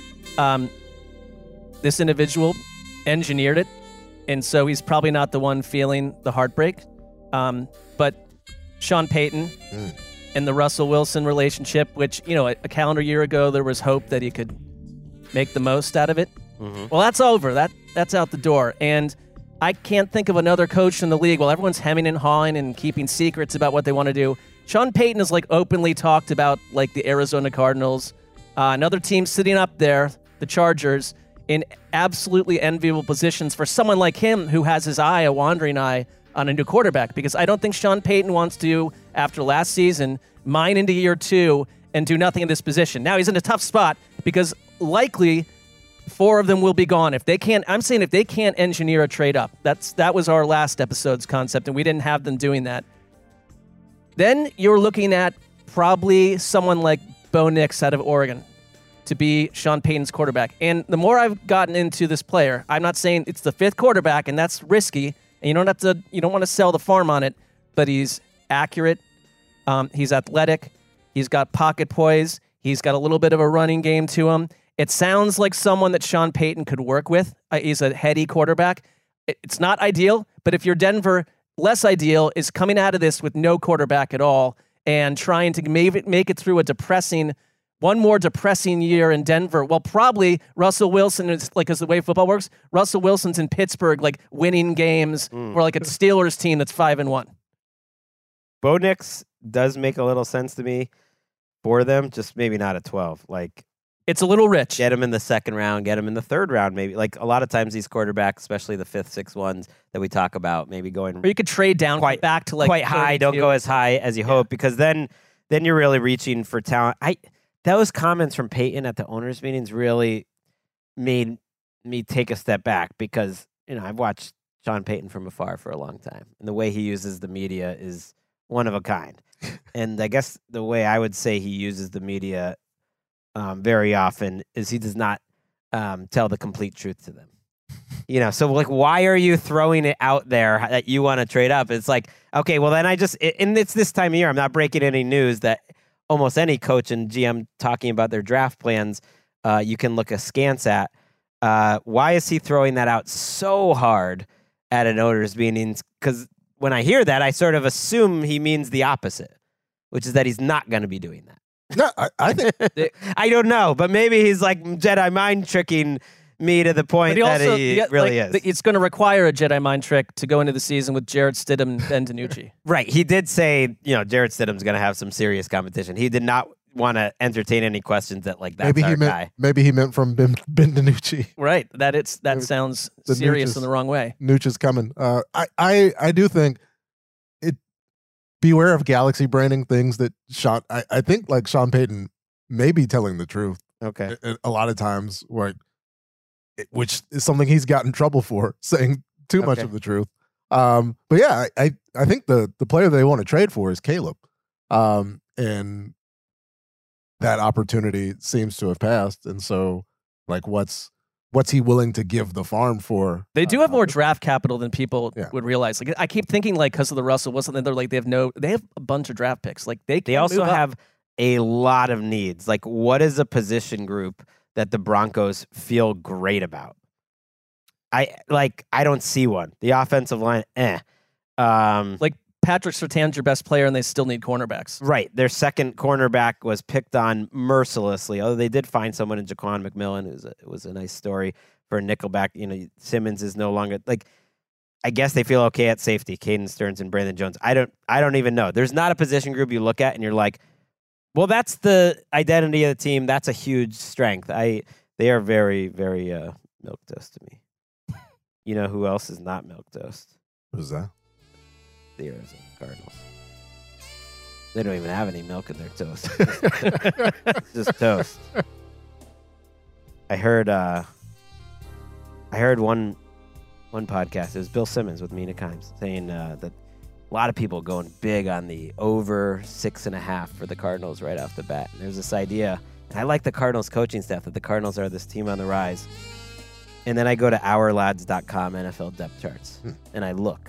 F: This individual engineered it, and so he's probably not the one feeling the heartbreak. But Sean Payton and the Russell Wilson relationship, which, a calendar year ago, there was hope that he could make the most out of it. Well, that's over. That's out the door. And I can't think of another coach in the league. While everyone's hemming and hawing and keeping secrets about what they want to do, Sean Payton has openly talked about the Arizona Cardinals, another team sitting up there, the Chargers, in absolutely enviable positions for someone like him who has his eye, a wandering eye, on a new quarterback. Because I don't think Sean Payton wants to, after last season, mine into year 2 and do nothing in this position. Now he's in a tough spot because likely 4 of them will be gone. If they can't engineer a trade up, that was our last episode's concept, and we didn't have them doing that. Then you're looking at probably someone like Bo Nix out of Oregon to be Sean Payton's quarterback. And the more I've gotten into this player, I'm not saying it's the 5th quarterback, and that's risky, and you don't want to sell the farm on it, but he's accurate, he's athletic, he's got pocket poise, he's got a little bit of a running game to him. It sounds like someone that Sean Payton could work with. He's a heady quarterback. It's not ideal, but if you're Denver, less ideal is coming out of this with no quarterback at all and trying to make it through one more depressing year in Denver. Well, probably Russell Wilson is because the way football works, Russell Wilson's in Pittsburgh, winning games for a Steelers team that's 5-1.
D: Bo Nix does make a little sense to me for them, just maybe not at 12. Like,
F: it's a little rich.
D: Get him in the second round, get him in the third round, maybe. Like, a lot of times these quarterbacks, especially the 5th, 6th ones that we talk about, maybe going.
F: Or you could trade down back to like
D: quite high. Don't go as high as you hope, because then you're really reaching for talent. Those comments from Peyton at the owners' meetings really made me take a step back, because I've watched Sean Payton from afar for a long time, and the way he uses the media is one of a kind. And I guess the way I would say he uses the media very often is he does not tell the complete truth to them. So like, why are you throwing it out there that you want to trade up? It's like, okay, well then and it's this time of year, I'm not breaking any news that almost any coach and GM talking about their draft plans, you can look askance at. Why is he throwing that out so hard at an owners meeting? Because when I hear that, I sort of assume he means the opposite, which is that he's not going to be doing that.
E: No, I think
D: I don't know, but maybe he's like Jedi mind tricking me to the point that he really is.
F: It's going to require a Jedi mind trick to go into the season with Jarrett Stidham and Ben DiNucci.
D: Right. He did say, Jarrett Stidham's going to have some serious competition. He did not want to entertain any questions that that's our guy.
E: Maybe he meant from Ben DiNucci.
F: Right. That sounds serious in the wrong way.
E: Nucci's coming. I do think beware of galaxy branding things that I think like Sean Payton may be telling the truth.
D: Okay.
E: A lot of times, which is something he's got in trouble for, saying too much of the truth. But yeah, I think the player they want to trade for is Caleb. And that opportunity seems to have passed. And so like what's he willing to give the farm for?
F: They do have more draft capital than people would realize. Like, I keep thinking, like, because of the Russell Wilson, they're like, they have a bunch of draft picks. Like, they
D: also have a lot of needs. Like, what is a position group that the Broncos feel great about? I don't see one. The offensive line,
F: like, Patrick Surtain's your best player, and they still need cornerbacks.
D: Right. Their second cornerback was picked on mercilessly, although they did find someone in Jaquan McMillan. It was a nice story for a nickelback. Simmons is no longer, like, I guess they feel okay at safety. Caden Stearns and Brandon Jones. I don't even know. There's not a position group you look at and you're like, well, that's the identity of the team. That's a huge strength. They are very, very milquetoast to me. You know who else is not milquetoast?
E: Who's that?
D: The Arizona Cardinals. They don't even have any milk in their toast. It's just toast. I heard one podcast. It was Bill Simmons with Mina Kimes saying that a lot of people going big on the over 6.5 for the Cardinals right off the bat. And there's this idea, and I like the Cardinals coaching staff, that the Cardinals are this team on the rise. And then I go to OurLads.com NFL depth charts, and I look.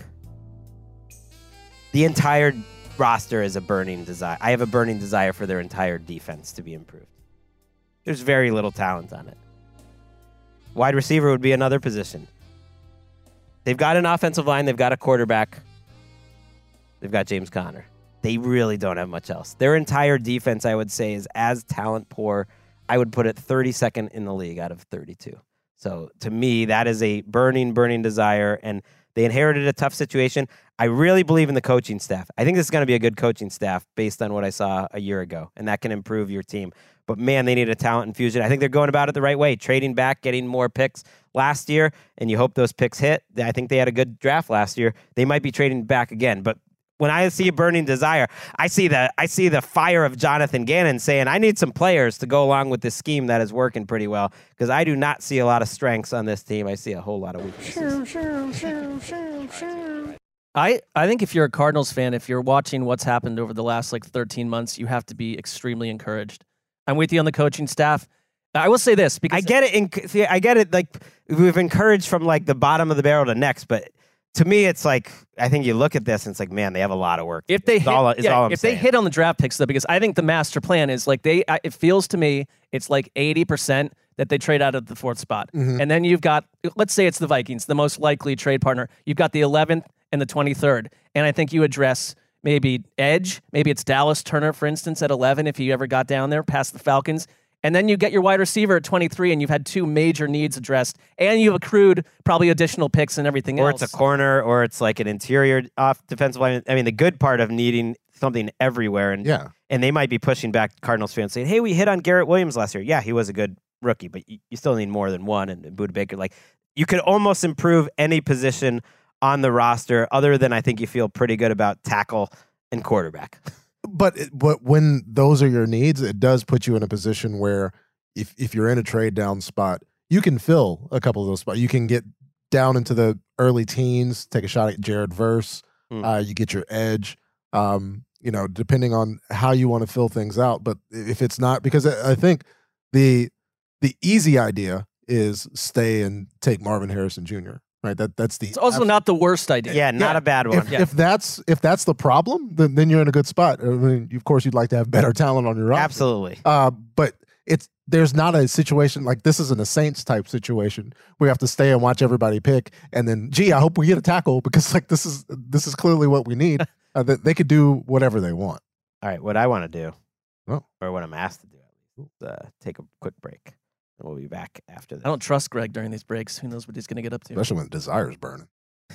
D: The entire roster is a burning desire. I have a burning desire for their entire defense to be improved. There's very little talent on it. Wide receiver would be another position. They've got an offensive line. They've got a quarterback. They've got James Conner. They really don't have much else. Their entire defense, I would say, is as talent poor. I would put it 32nd in the league out of 32. So to me, that is a burning, burning desire. And they inherited a tough situation. I really believe in the coaching staff. I think this is going to be a good coaching staff based on what I saw a year ago, and that can improve your team. But, man, they need a talent infusion. I think they're going about it the right way, trading back, getting more picks last year, and you hope those picks hit. I think they had a good draft last year. They might be trading back again. But when I see a burning desire, I see the fire of Jonathan Gannon saying, I need some players to go along with this scheme that is working pretty well, because I do not see a lot of strengths on this team. I see a whole lot of weaknesses.
F: I think if you're a Cardinals fan, if you're watching what's happened over the last 13 months, you have to be extremely encouraged. I'm with you on the coaching staff. I will say this, because
D: I get it. I get it. Like, we've encouraged from the bottom of the barrel to next, but to me, it's like, I think you look at this and it's like, man, they have a lot of work.
F: If they hit on the draft picks, though, because I think the master plan is it feels to me it's 80% that they trade out of the 4th spot. Mm-hmm. And then you've got, let's say it's the Vikings, the most likely trade partner. You've got the 11th and the 23rd. And I think you address maybe edge. Maybe it's Dallas Turner, for instance, at 11, if you ever got down there past the Falcons. And then you get your wide receiver at 23, and you've had two major needs addressed, and you've accrued probably additional picks and everything
D: or
F: else.
D: Or it's a corner, or it's like an interior off defensive line. I mean, the good part of needing something everywhere, and they might be pushing back Cardinals fans saying, hey, we hit on Garrett Williams last year. Yeah, he was a good rookie, but you still need more than one. And Budda Baker, like, you could almost improve any position on the roster other than I think you feel pretty good about tackle and quarterback.
E: But when those are your needs, it does put you in a position where if you're in a trade down spot, you can fill a couple of those spots. You can get down into the early teens, take a shot at Jared Verse. You get your edge, depending on how you want to fill things out. But if it's not, because I think the easy idea is stay and take Marvin Harrison Jr. Right, that's the.
F: It's also not the worst idea.
D: Yeah, not a bad one.
E: If that's the problem, then you're in a good spot. I mean, of course, you'd like to have better talent on your roster.
D: Absolutely.
E: But there's not a situation like this isn't a Saints type situation where you have to stay and watch everybody pick, and then I hope we get a tackle because like this is clearly what we need. They could do whatever they want.
D: All right, what I want to do, or what I'm asked to do, is take a quick break. And we'll be back after that.
F: I don't trust Greg during these breaks. Who knows what he's going to get up to?
E: Especially when Desire's burning.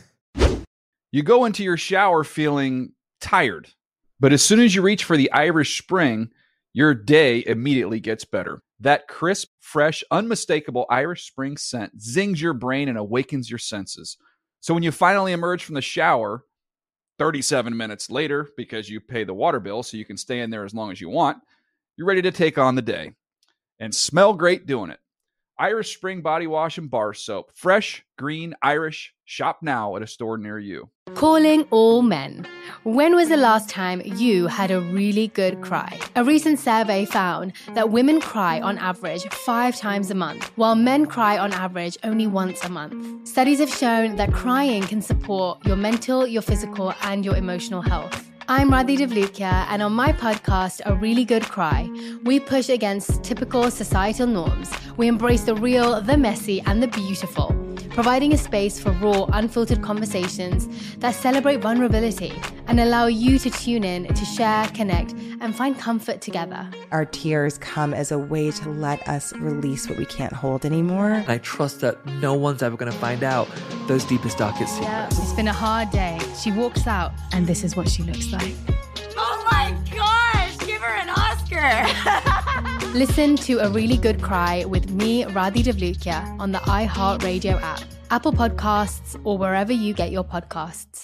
A: You go into your shower feeling tired, but as soon as you reach for the Irish Spring, your day immediately gets better. That crisp, fresh, unmistakable Irish Spring scent zings your brain and awakens your senses. So when you finally emerge from the shower, 37 minutes later, because you pay the water bill so you can stay in there as long as you want, you're ready to take on the day. And smell great doing it. Irish Spring Body Wash and Bar Soap. Fresh, green, Irish. Shop now at a store near you.
B: Calling all men. When was the last time you had a really good cry? A recent survey found that women cry on average 5 times a month, while men cry on average only once a month. Studies have shown that crying can support your mental, your physical, and your emotional health. I'm Radhi Devlukia, and on my podcast, A Really Good Cry, we push against typical societal norms. We embrace the real, the messy, and the beautiful, providing a space for raw, unfiltered conversations that celebrate vulnerability and allow you to tune in to share, connect, and find comfort together.
J: Our tears come as a way to let us release what we can't hold anymore.
K: And I trust that no one's ever going to find out those deepest, darkest secrets.
B: Yeah, it's been a hard day. She walks out, and this is what she looks like.
L: Oh my gosh, give her an Oscar.
B: Listen to A Really Good Cry with me, Radhi Devlukia, on the iHeartRadio app, Apple Podcasts, or wherever you get your podcasts.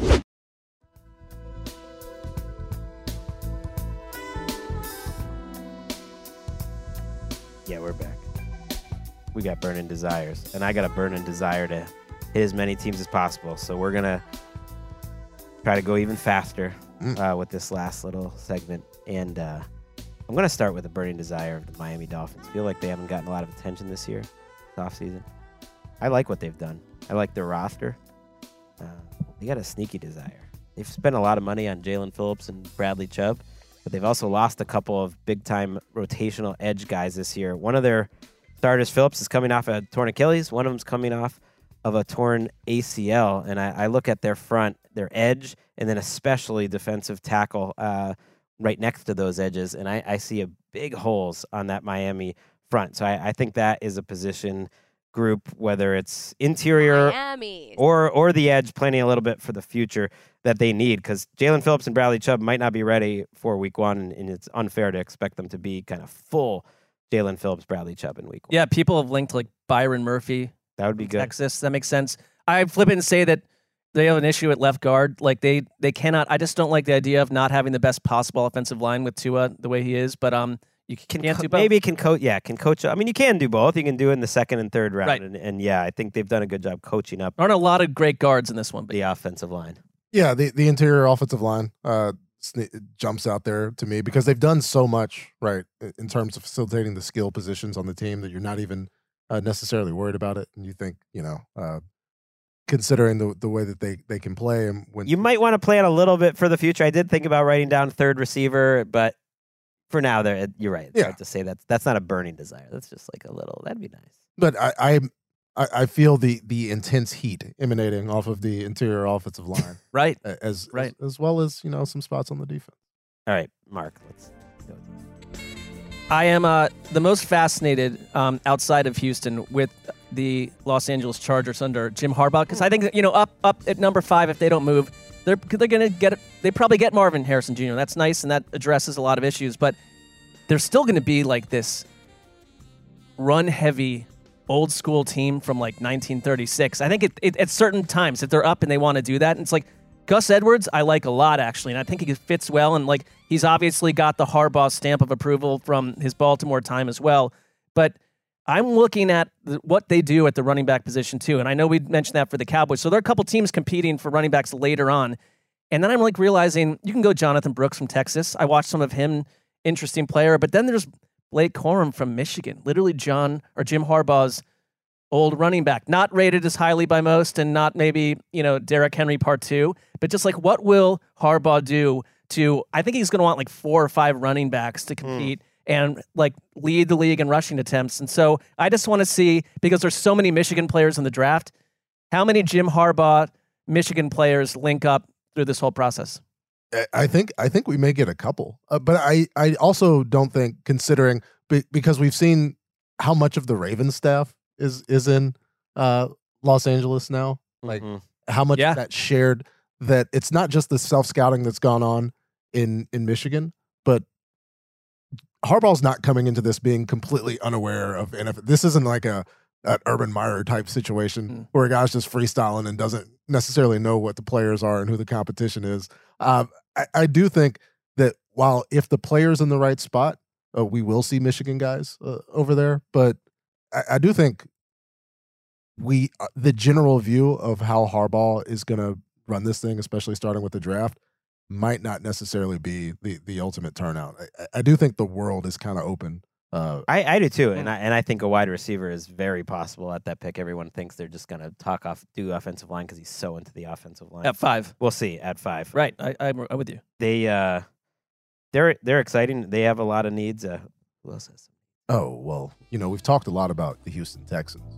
D: Yeah, we're back. We got burning desires, and I got a burning desire to hit as many teams as possible. So we're going to try to go even faster with this last little segment. And I'm going to start with a burning desire of the Miami Dolphins. I feel like they haven't gotten a lot of attention this year, this offseason. I like what they've done. I like their roster. They got a sneaky desire. They've spent a lot of money on Jalen Phillips and Bradley Chubb, but they've also lost a couple of big-time rotational edge guys this year. One of their starters, Phillips, is coming off a torn Achilles. One of them's coming off of a torn ACL. And I look at their front, their edge, and then especially defensive tackle right next to those edges, and I see a big holes on that Miami front. So I think that is a position group, whether it's interior or the edge, planning a little bit for the future that they need, because Jalen Phillips and Bradley Chubb might not be ready for week 1, and it's unfair to expect them to be kind of full Jalen Phillips, Bradley Chubb in week 1.
F: Yeah, people have linked like Byron Murphy.
D: That would be good.
F: Texas, that makes sense. I flip it and say that they have an issue at left guard. Like they cannot. I just don't like the idea of not having the best possible offensive line with Tua the way he is. But you can't do both.
D: Maybe can coach. Yeah, can coach. I mean, you can do both. You can do it in the second and third round. Right. And yeah, I think they've done a good job coaching up.
F: There aren't a lot of great guards in this one, but
D: the offensive line.
E: Yeah, the interior offensive line jumps out there to me because they've done so much right in terms of facilitating the skill positions on the team that you're not even necessarily worried about it, and you think considering the way that they can play. And when
D: you might want to plan a little bit for the future. I did think about writing down third receiver, but for now, you're right. It's hard to say that's not a burning desire. That's just like a little. That'd be nice.
E: But I feel the intense heat emanating off of the interior offensive line,
F: right?
E: As well as some spots on the defense.
D: All right, Mark, let's go.
F: I am the most fascinated outside of Houston with the Los Angeles Chargers under Jim Harbaugh, because I think up at number 5, if they don't move, they're going to get. They probably get Marvin Harrison Jr. That's nice, and that addresses a lot of issues. But they're still going to be like this run-heavy, old-school team from like 1936. I think at certain times, if they're up and they want to do that, and it's like Gus Edwards, I like a lot actually, and I think he fits well, and like he's obviously got the Harbaugh stamp of approval from his Baltimore time as well. But I'm looking at what they do at the running back position too, and I know we mentioned that for the Cowboys. So there are a couple teams competing for running backs later on, and then I'm like realizing you can go Jonathan Brooks from Texas. I watched some of him, interesting player, but then there's Blake Corum from Michigan, literally Jim Harbaugh's old running back, not rated as highly by most, and not maybe Derrick Henry Part 2, but just like what will Harbaugh do to? I think he's going to want like 4 or 5 running backs to compete. And like lead the league in rushing attempts. And so I just want to see, because there's so many Michigan players in the draft, how many Jim Harbaugh Michigan players link up through this whole process?
E: I think we may get a couple, but I also don't think, considering because we've seen how much of the Ravens staff is in Los Angeles now, like how much of that shared, that it's not just the self-scouting that's gone on in Michigan, but Harbaugh's not coming into this being completely unaware of NFL. This isn't like an Urban Meyer type situation where a guy's just freestyling and doesn't necessarily know what the players are and who the competition is. I do think that while if the player's in the right spot, we will see Michigan guys over there. But I do think the general view of how Harbaugh is going to run this thing, especially starting with the draft, might not necessarily be the ultimate turnout. I do think the world is kind of open.
D: I do too, and I think a wide receiver is very possible at that pick. Everyone thinks they're just going to do offensive line because he's so into the offensive line.
F: At 5,
D: we'll see. At 5,
F: right? I'm with you.
D: They're exciting. They have a lot of needs. Who else has?
E: Oh well, we've talked a lot about the Houston Texans,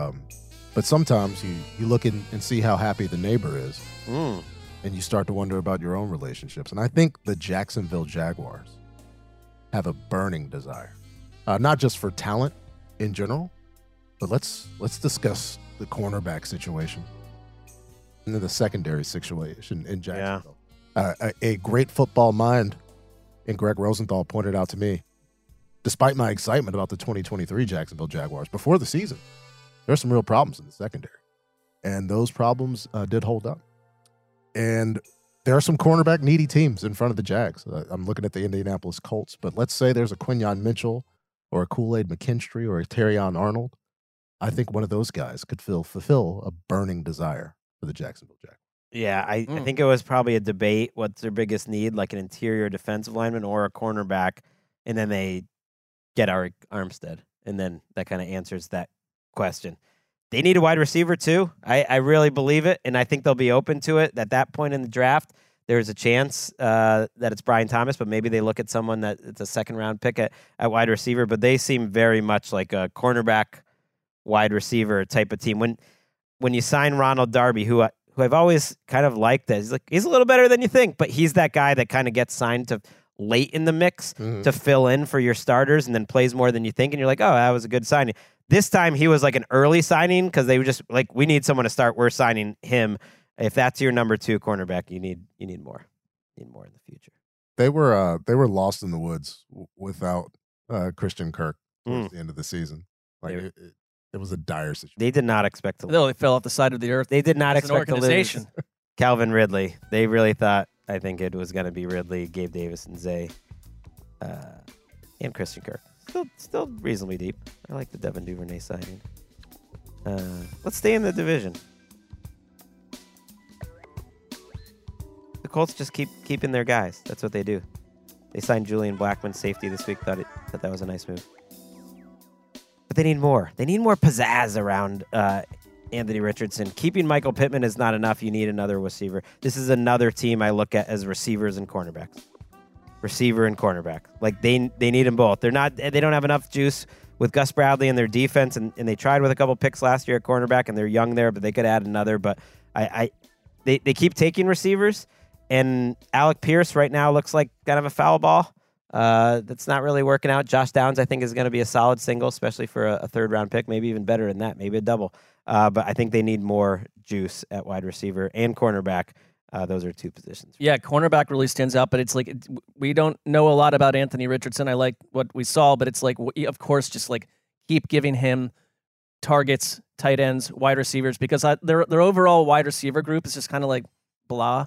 E: but sometimes you look and see how happy the neighbor is. And you start to wonder about your own relationships. And I think the Jacksonville Jaguars have a burning desire, not just for talent in general, but let's discuss the cornerback situation and then the secondary situation in Jacksonville. A great football mind in Greg Rosenthal pointed out to me, despite my excitement about the 2023 Jacksonville Jaguars before the season, there's some real problems in the secondary. And those problems did hold up. And there are some cornerback needy teams in front of the Jags. I'm looking at the Indianapolis Colts, but let's say there's a Quinyon Mitchell or a Kool-Aid McKinstry or a Terrion Arnold. I think one of those guys could fulfill a burning desire for the Jacksonville Jaguars.
D: Yeah, I think it was probably a debate. What's their biggest need, like an interior defensive lineman or a cornerback? And then they get Arik Armstead. And then that kind of answers that question. They need a wide receiver too. I really believe it, and I think they'll be open to it. At that point in the draft, there's a chance that it's Brian Thomas, but maybe they look at someone that it's a second-round pick at wide receiver. But they seem very much like a cornerback, wide receiver type of team. When you sign Ronald Darby, who I've always kind of liked, that he's a little better than you think, but he's that guy that kind of gets signed to late in the mix to fill in for your starters, and then plays more than you think, and you're like, oh, that was a good signing. This time he was like an early signing because they were just like, we need someone to start. We're signing him. If that's your number 2 cornerback, you need more. You need more in the future.
E: They were lost in the woods without Christian Kirk towards the end of the season. Like it was a dire situation.
D: They did not expect to lose.
F: They fell off the side of the earth.
D: They did not expect to lose. Calvin Ridley. They really thought, I think it was going to be Ridley, Gabe Davis, and Zay, and Christian Kirk. Still reasonably deep. I like the Devin Duvernay signing. Let's stay in the division. The Colts just keep keeping their guys. That's what they do. They signed Julian Blackman, safety, this week. Thought that was a nice move. But they need more. They need more pizzazz around Anthony Richardson. Keeping Michael Pittman is not enough. You need another receiver. This is another team I look at as receivers and cornerbacks. Receiver and cornerback. Like they need them both. They don't have enough juice with Gus Bradley in their defense, and they tried with a couple picks last year at cornerback, and they're young there, but they could add another. But they keep taking receivers, and Alec Pierce right now looks like kind of a foul ball. That's not really working out. Josh Downs, I think, is going to be a solid single, especially for a third-round pick, maybe even better than that, maybe a double. But I think they need more juice at wide receiver and cornerback. Those are two positions.
F: Yeah, cornerback really stands out, but it's like we don't know a lot about Anthony Richardson. I like what we saw, but it's like, of course, just like keep giving him targets, tight ends, wide receivers, because their overall wide receiver group is just kind of like blah,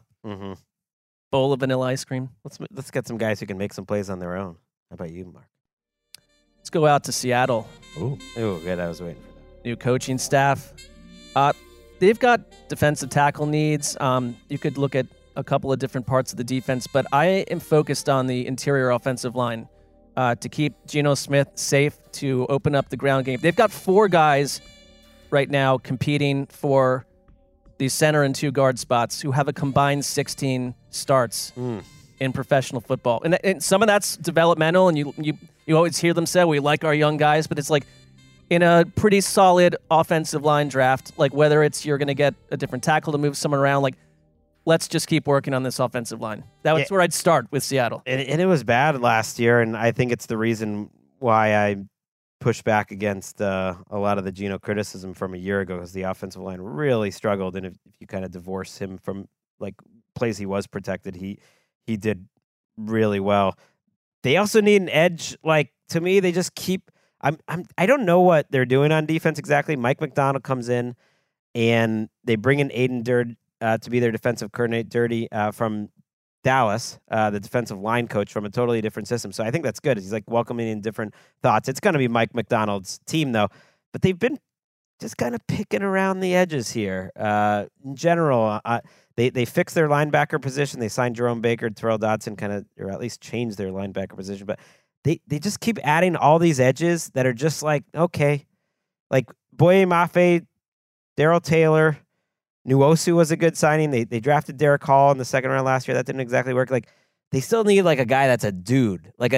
F: bowl of vanilla ice cream.
D: Let's get some guys who can make some plays on their own. How about you, Mark?
F: Let's go out to Seattle.
D: Ooh, good. I was waiting for that.
F: New coaching staff. They've got defensive tackle needs. You could look at a couple of different parts of the defense, but I am focused on the interior offensive line to keep Geno Smith safe, to open up the ground game. They've got 4 guys right now competing for the center and 2 guard spots who have a combined 16 starts in professional football. And some of that's developmental, and you always hear them say, we like our young guys, but it's like, in a pretty solid offensive line draft, like whether it's you're going to get a different tackle to move someone around, like let's just keep working on this offensive line. That's where I'd start with Seattle.
D: And it was bad last year, and I think it's the reason why I push back against a lot of the Geno criticism from a year ago, because the offensive line really struggled, and if you kind of divorce him from like plays he was protected, he did really well. They also need an edge. Like, to me, they just keep... I don't know what they're doing on defense exactly. Mike McDonald comes in, and they bring in Aiden Dirty to be their defensive coordinator, Dirty from Dallas, the defensive line coach from a totally different system. So I think that's good. He's like welcoming in different thoughts. It's going to be Mike McDonald's team, though. But they've been just kind of picking around the edges here. In general, they fixed their linebacker position. They signed Jerome Baker, Terrell Dodson, or at least changed their linebacker position. But they just keep adding all these edges that are just like, okay. Like Boye Mafe, Darrell Taylor, Nwosu was a good signing. They drafted Derek Hall in the second round last year. That didn't exactly work. Like, they still need like a guy that's a dude. Like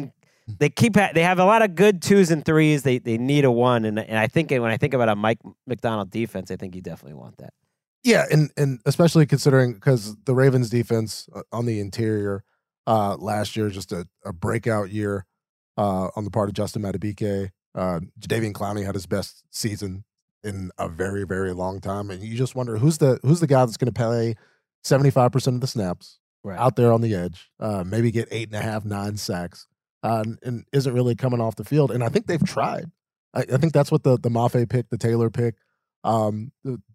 D: they have a lot of good 2s and 3s. They need a 1. And I think when I think about a Mike McDonald defense, I think you definitely want that.
E: Yeah, and especially considering, because the Ravens defense on the interior last year, just a breakout year on the part of Justin Madubuike. Jadeveon Clowney had his best season in a very, very long time, and you just wonder who's the guy that's going to play 75% of the snaps out there on the edge, maybe get 8.5, 9 sacks, and isn't really coming off the field. And I think they've tried. I think that's what the Mafe pick, the Taylor pick, and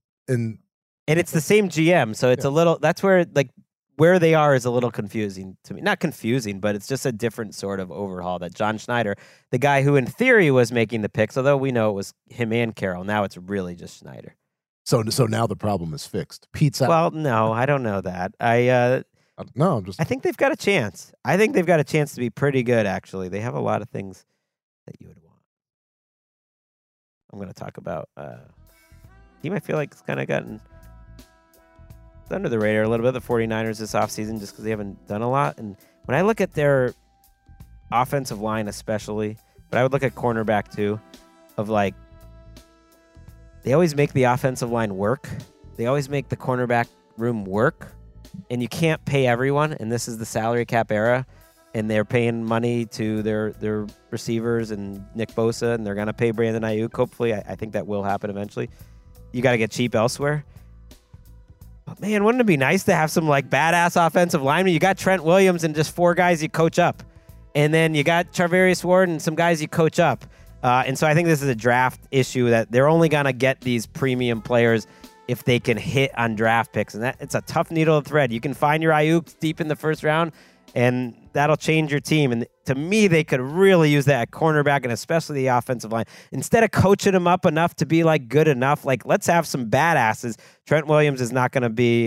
D: it's the same GM, so it's a little. That's where where they are is a little confusing to me. Not confusing, but it's just a different sort of overhaul that John Schneider, the guy who in theory was making the picks, although we know it was him and Carroll, now it's really just Schneider.
E: So now the problem is fixed. Pete's out.
D: Well, no, I don't know that.
E: I
D: think they've got a chance. I think they've got a chance to be pretty good, actually. They have a lot of things that you would want. I'm going to talk about team I feel like it's kind of gotten under the radar a little bit, the 49ers this offseason, just because they haven't done a lot. And when I look at their offensive line especially, but I would look at cornerback too, of like, they always make the offensive line work. They always make the cornerback room work. And you can't pay everyone, and this is the salary cap era, and they're paying money to their receivers and Nick Bosa, and they're going to pay Brandon Ayuk. Hopefully, I think that will happen eventually. You got to get cheap elsewhere. But man, wouldn't it be nice to have some like badass offensive linemen? You got Trent Williams and just 4 guys you coach up. And then you got Charvarius Ward and some guys you coach up. And so I think this is a draft issue that they're only going to get these premium players if they can hit on draft picks. And it's a tough needle to thread. You can find your Ayuk deep in the first round, and that'll change your team. And to me, they could really use that at cornerback and especially the offensive line. Instead of coaching them up enough to be like good enough, like let's have some badasses. Trent Williams is not going to be,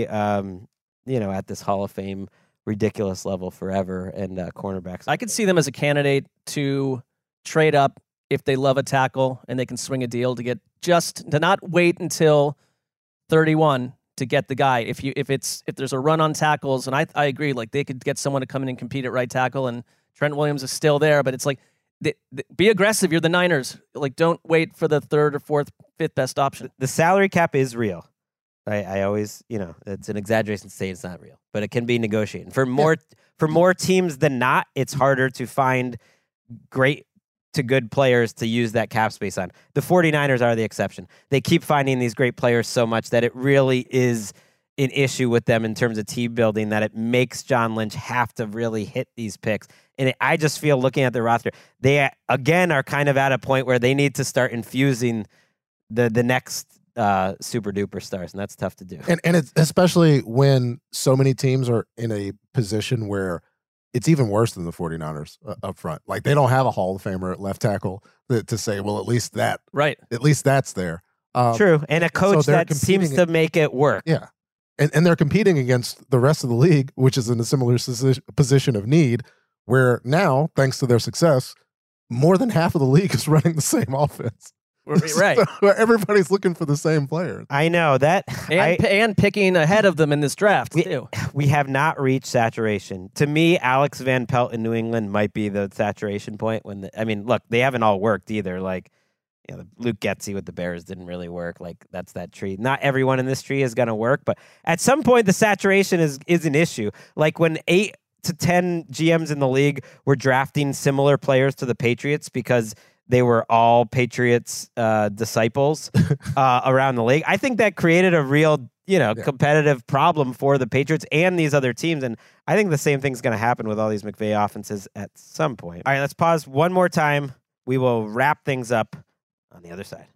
D: at this Hall of Fame ridiculous level forever. And cornerbacks,
F: I could see them as a candidate to trade up if they love a tackle and they can swing a deal to not wait until 31 to get the guy. If there's a run on tackles, and I agree, like they could get someone to come in and compete at right tackle, and Trent Williams is still there, but it's like be aggressive. You're the Niners. Like, don't wait for the 3rd or 4th, 5th best option.
D: The salary cap is real. I always, it's an exaggeration to say it's not real, but it can be negotiated. For for more teams than not, it's harder to find great to good players to use that cap space on. The 49ers are the exception. They keep finding these great players so much that it really is an issue with them in terms of team building, that it makes John Lynch have to really hit these picks. And I just feel, looking at the roster, they again are kind of at a point where they need to start infusing the next super duper stars, and that's tough to do.
E: And it's especially when so many teams are in a position where it's even worse than the 49ers up front. Like, they don't have a Hall of Famer at left tackle to say, well, at least that's there.
D: True, and a coach that seems to make it work.
E: Yeah. And they're competing against the rest of the league, which is in a similar position of need, where now, thanks to their success, more than half of the league is running the same offense.
F: Right.
E: So everybody's looking for the same player.
D: I know that.
F: And picking ahead of them in this draft, too.
D: We have not reached saturation. To me, Alex Van Pelt in New England might be the saturation point. Look, they haven't all worked either. Like, Luke Getsy with the Bears didn't really work. Like, that's that tree. Not everyone in this tree is going to work, but at some point, the saturation is an issue. Like, when 8 to 10 GMs in the league were drafting similar players to the Patriots because they were all Patriots disciples around the league, I think that created a real, competitive problem for the Patriots and these other teams. And I think the same thing's going to happen with all these McVay offenses at some point. All right, let's pause one more time. We will wrap things up on the other side.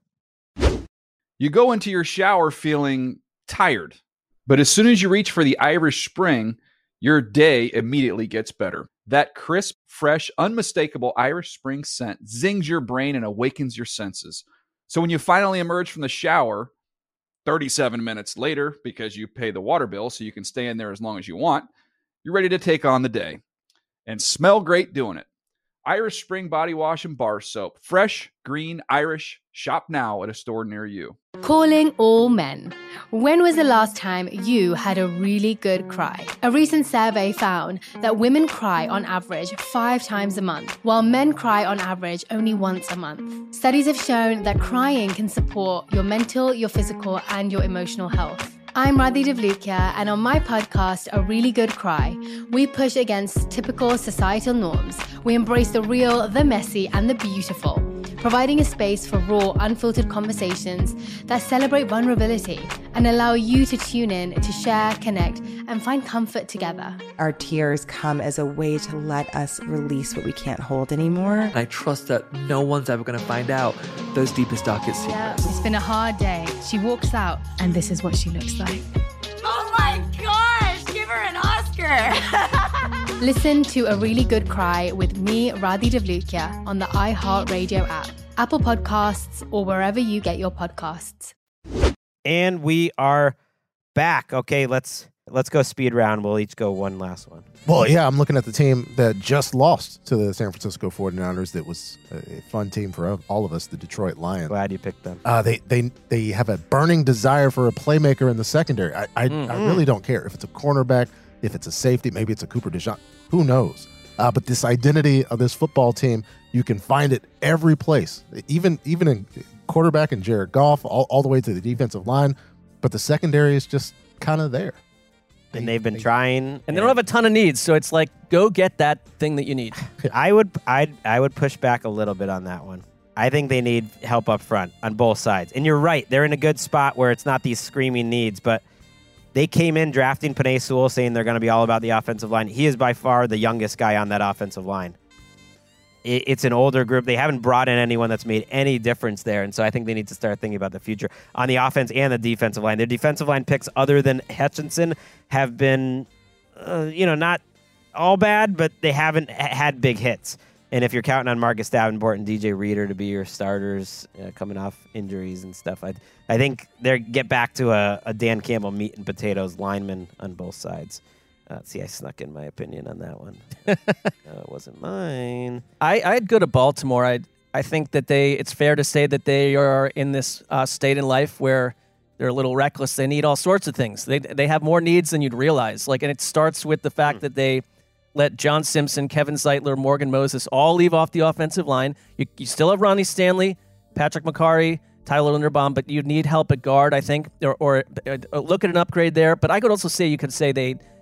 A: You go into your shower feeling tired, but as soon as you reach for the Irish Spring, your day immediately gets better. That crisp, fresh, unmistakable Irish Spring scent zings your brain and awakens your senses. So when you finally emerge from the shower 37 minutes later, because you pay the water bill so you can stay in there as long as you want, you're ready to take on the day and smell great doing it. Irish Spring Body Wash and Bar Soap. Fresh, green, Irish. Shop now at a store near you.
B: Calling all men. When was the last time you had a really good cry? A recent survey found that women cry on average 5 times a month, while men cry on average only once a month. Studies have shown that crying can support your mental, your physical, and your emotional health. I'm Radhi Devlukia, and on my podcast, A Really Good Cry, we push against typical societal norms. We embrace the real, the messy, and the beautiful, providing a space for raw, unfiltered conversations that celebrate vulnerability and allow you to tune in to share, connect, and find comfort together.
J: Our tears come as a way to let us release what we can't hold anymore.
K: And I trust that no one's ever going to find out those deepest, darkest secrets.
B: Yeah, it's been a hard day. She walks out, and this is what she looks like.
L: Oh my gosh, give her an Oscar.
B: Listen to A Really Good Cry with me, Radhi Devlukia, on the iHeartRadio app, Apple Podcasts, or wherever you get your podcasts.
D: And we are back. Okay, let's go speed round. We'll each go one last one.
E: Well, yeah, I'm looking at the team that just lost to the San Francisco 49ers. That was a fun team for all of us, the Detroit Lions.
D: Glad you picked them.
E: They have a burning desire for a playmaker in the secondary. I really don't care if it's a cornerback, if it's a safety, maybe it's a Cooper DeJean. Who knows? But this identity of this football team, you can find it every place, even in quarterback and Jared Goff, all the way to the defensive line. But the secondary is just kind of there.
D: And they've been trying.
F: And they don't have a ton of needs, so it's like, go get that thing that you need.
D: I would push back a little bit on that one. I think they need help up front on both sides. And you're right, they're in a good spot where it's not these screaming needs, but they came in drafting Penei Sewell saying they're going to be all about the offensive line. He is by far the youngest guy on that offensive line. It's an older group. They haven't brought in anyone that's made any difference there, and so I think they need to start thinking about the future on the offense and the defensive line. Their defensive line picks, other than Hutchinson, have been, not all bad, but they haven't had big hits. And if you're counting on Marcus Davenport and DJ Reader to be your starters coming off injuries and stuff, I think they get back to a Dan Campbell meat and potatoes lineman on both sides. See, I snuck in my opinion on that one. No, it wasn't mine.
F: I'd go to Baltimore. I think that it's fair to say that they are in this state in life where they're a little reckless. They need all sorts of things. They have more needs than you'd realize. And it starts with the fact that they let John Simpson, Kevin Zeitler, Morgan Moses all leave off the offensive line. You still have Ronnie Stanley, Patrick McCarry, Tyler Linderbaum, but you need help at guard, I think, or look at an upgrade there. But I could also say, you could say they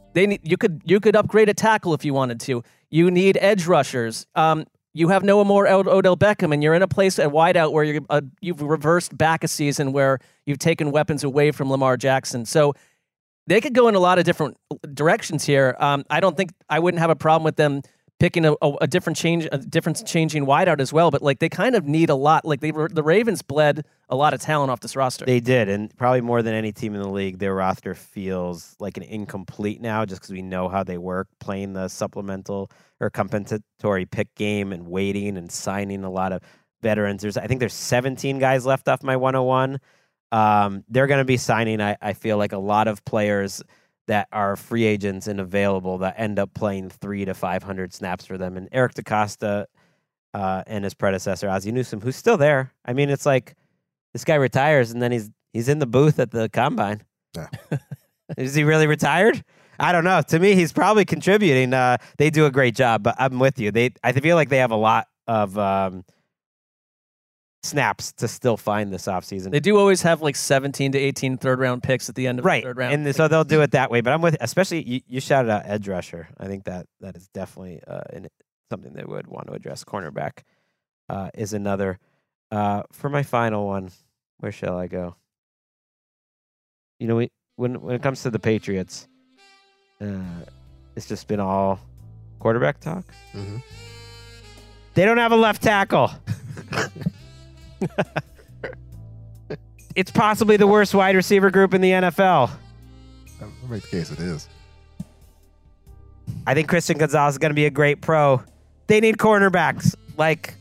F: You could upgrade a tackle if you wanted to. You need edge rushers. You have no more Odell Beckham, and you're in a place at wideout where you've reversed back a season where you've taken weapons away from Lamar Jackson. So they could go in a lot of different directions here. I wouldn't have a problem with them picking a different changing wideout as well. But like they kind of need a lot. Like the Ravens bled a lot of talent off this roster.
D: They did, and probably more than any team in the league, their roster feels like an incomplete now, just because we know how they work, playing the supplemental or compensatory pick game and waiting and signing a lot of veterans. I think there's 17 guys left off my 101. They're going to be signing, I feel like, a lot of players that are free agents and available that end up playing 300 to 500 snaps for them. And Eric DeCosta and his predecessor, Ozzie Newsome, who's still there. I mean, it's like this guy retires and then he's in the booth at the combine.
E: Yeah.
D: Is he really retired? I don't know. To me, he's probably contributing. They do a great job, but I'm with you. I feel like they have a lot of snaps to still find this offseason.
F: They do always have like 17 to 18 third-round picks at the end of the third round.
D: And so they'll do it that way. But I'm with, especially you shouted out edge rusher. I think that is definitely something they would want to address. Cornerback is another. For my final one, where shall I go? You know, when it comes to the Patriots, it's just been all quarterback talk.
E: Mm-hmm.
D: They don't have a left tackle. It's possibly the worst wide receiver group in the NFL.
E: I'll make the case it is.
D: I think Christian Gonzalez is going to be a great pro. They need cornerbacks. Like,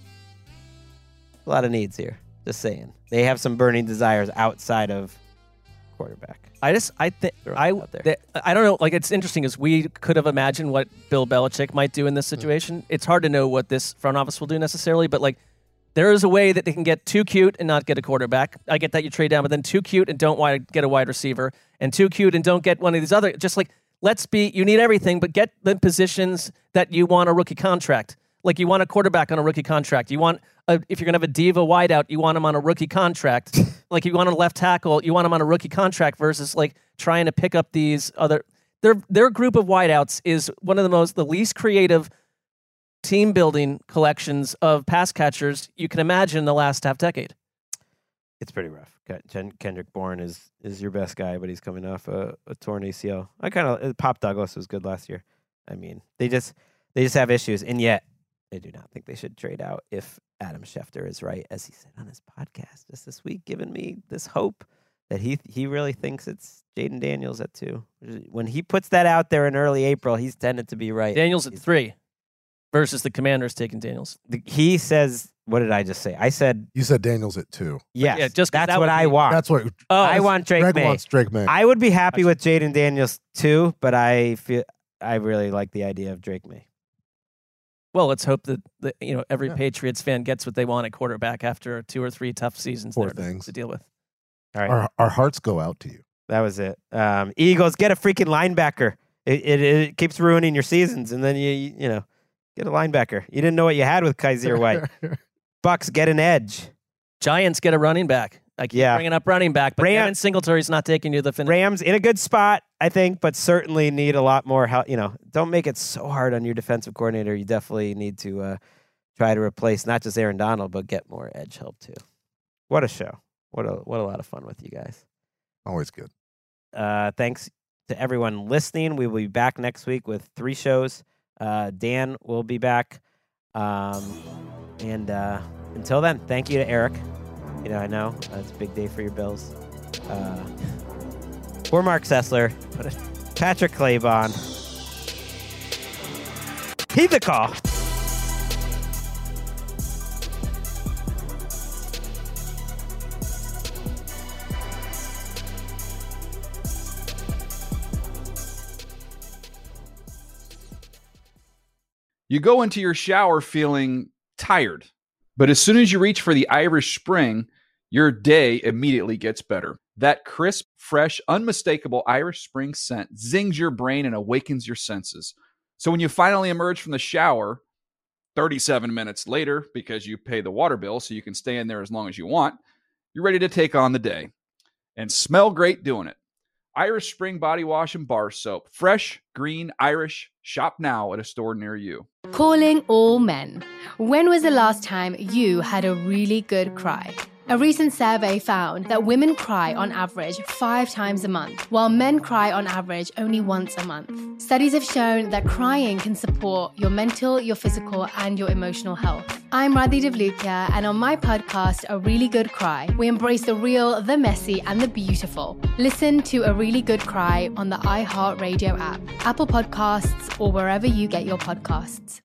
D: a lot of needs here. Just saying. They have some burning desires outside of quarterback.
F: I don't know. Like, it's interesting because we could have imagined what Bill Belichick might do in this situation. It's hard to know what this front office will do necessarily, but like, there is a way that they can get too cute and not get a quarterback. I get that you trade down, but then too cute and don't want to get a wide receiver, and too cute and don't get one of these other. Just like, you need everything, but get the positions that you want a rookie contract. Like, you want a quarterback on a rookie contract. You want if you're gonna have a diva wideout, you want him on a rookie contract. Like, you want a left tackle, you want him on a rookie contract versus like trying to pick up these other. Their group of wideouts is one of the least creative team building collections of pass catchers you can imagine in the last half decade.
D: It's pretty rough. Kendrick Bourne is your best guy, but he's coming off a torn ACL. Pop Douglas was good last year. I mean, they just have issues, and yet I do not think they should trade out if Adam Schefter is right, as he said on his podcast just this week, giving me this hope that he really thinks it's Jaden Daniels at 2. When he puts that out there in early April, he's tended to be right.
F: Daniels at 3 versus the Commanders taking Daniels.
D: He says, what did I just say? I said...
E: You said Daniels at 2.
D: Yes,
F: yeah, just
D: that's what I want.
E: That's what...
D: I want Drake May.
E: wants Drake May.
D: I would be happy with Jaden Daniels too, but I really like the idea of Drake May.
F: Well, let's hope that every Patriots fan gets what they want at quarterback after 2 or 3 tough seasons to deal with.
D: All right,
E: our hearts go out to you.
D: That was it. Eagles, get a freaking linebacker. It keeps ruining your seasons, and then you get a linebacker. You didn't know what you had with Kaiser White. Bucks, get an edge.
F: Giants, get a running back. I keep bringing up running back, but Devin Singletary's not taking you to the finish.
D: Rams in a good spot, I think, but certainly need a lot more help. Don't make it so hard on your defensive coordinator. You definitely need to try to replace not just Aaron Donald, but get more edge help too. What a show. What a lot of fun with you guys.
E: Always good.
D: Thanks to everyone listening. We will be back next week with 3 shows. Dan will be back. And until then, thank you to Eric. I know it's a big day for your Bills. For Mark Sessler, Patrick Claybon, heed the call.
A: You go into your shower feeling tired, but as soon as you reach for the Irish Spring, your day immediately gets better. That crisp, fresh, unmistakable Irish Spring scent zings your brain and awakens your senses. So when you finally emerge from the shower, 37 minutes later, because you pay the water bill so you can stay in there as long as you want, you're ready to take on the day and smell great doing it. Irish Spring Body Wash and Bar Soap. Fresh, green, Irish. Shop now at a store near you.
B: Calling all men. When was the last time you had a really good cry? A recent survey found that women cry on average 5 times a month, while men cry on average only once a month. Studies have shown that crying can support your mental, your physical, and your emotional health. I'm Radhi Devlukia, and on my podcast, A Really Good Cry, we embrace the real, the messy, and the beautiful. Listen to A Really Good Cry on the iHeartRadio app, Apple Podcasts, or wherever you get your podcasts.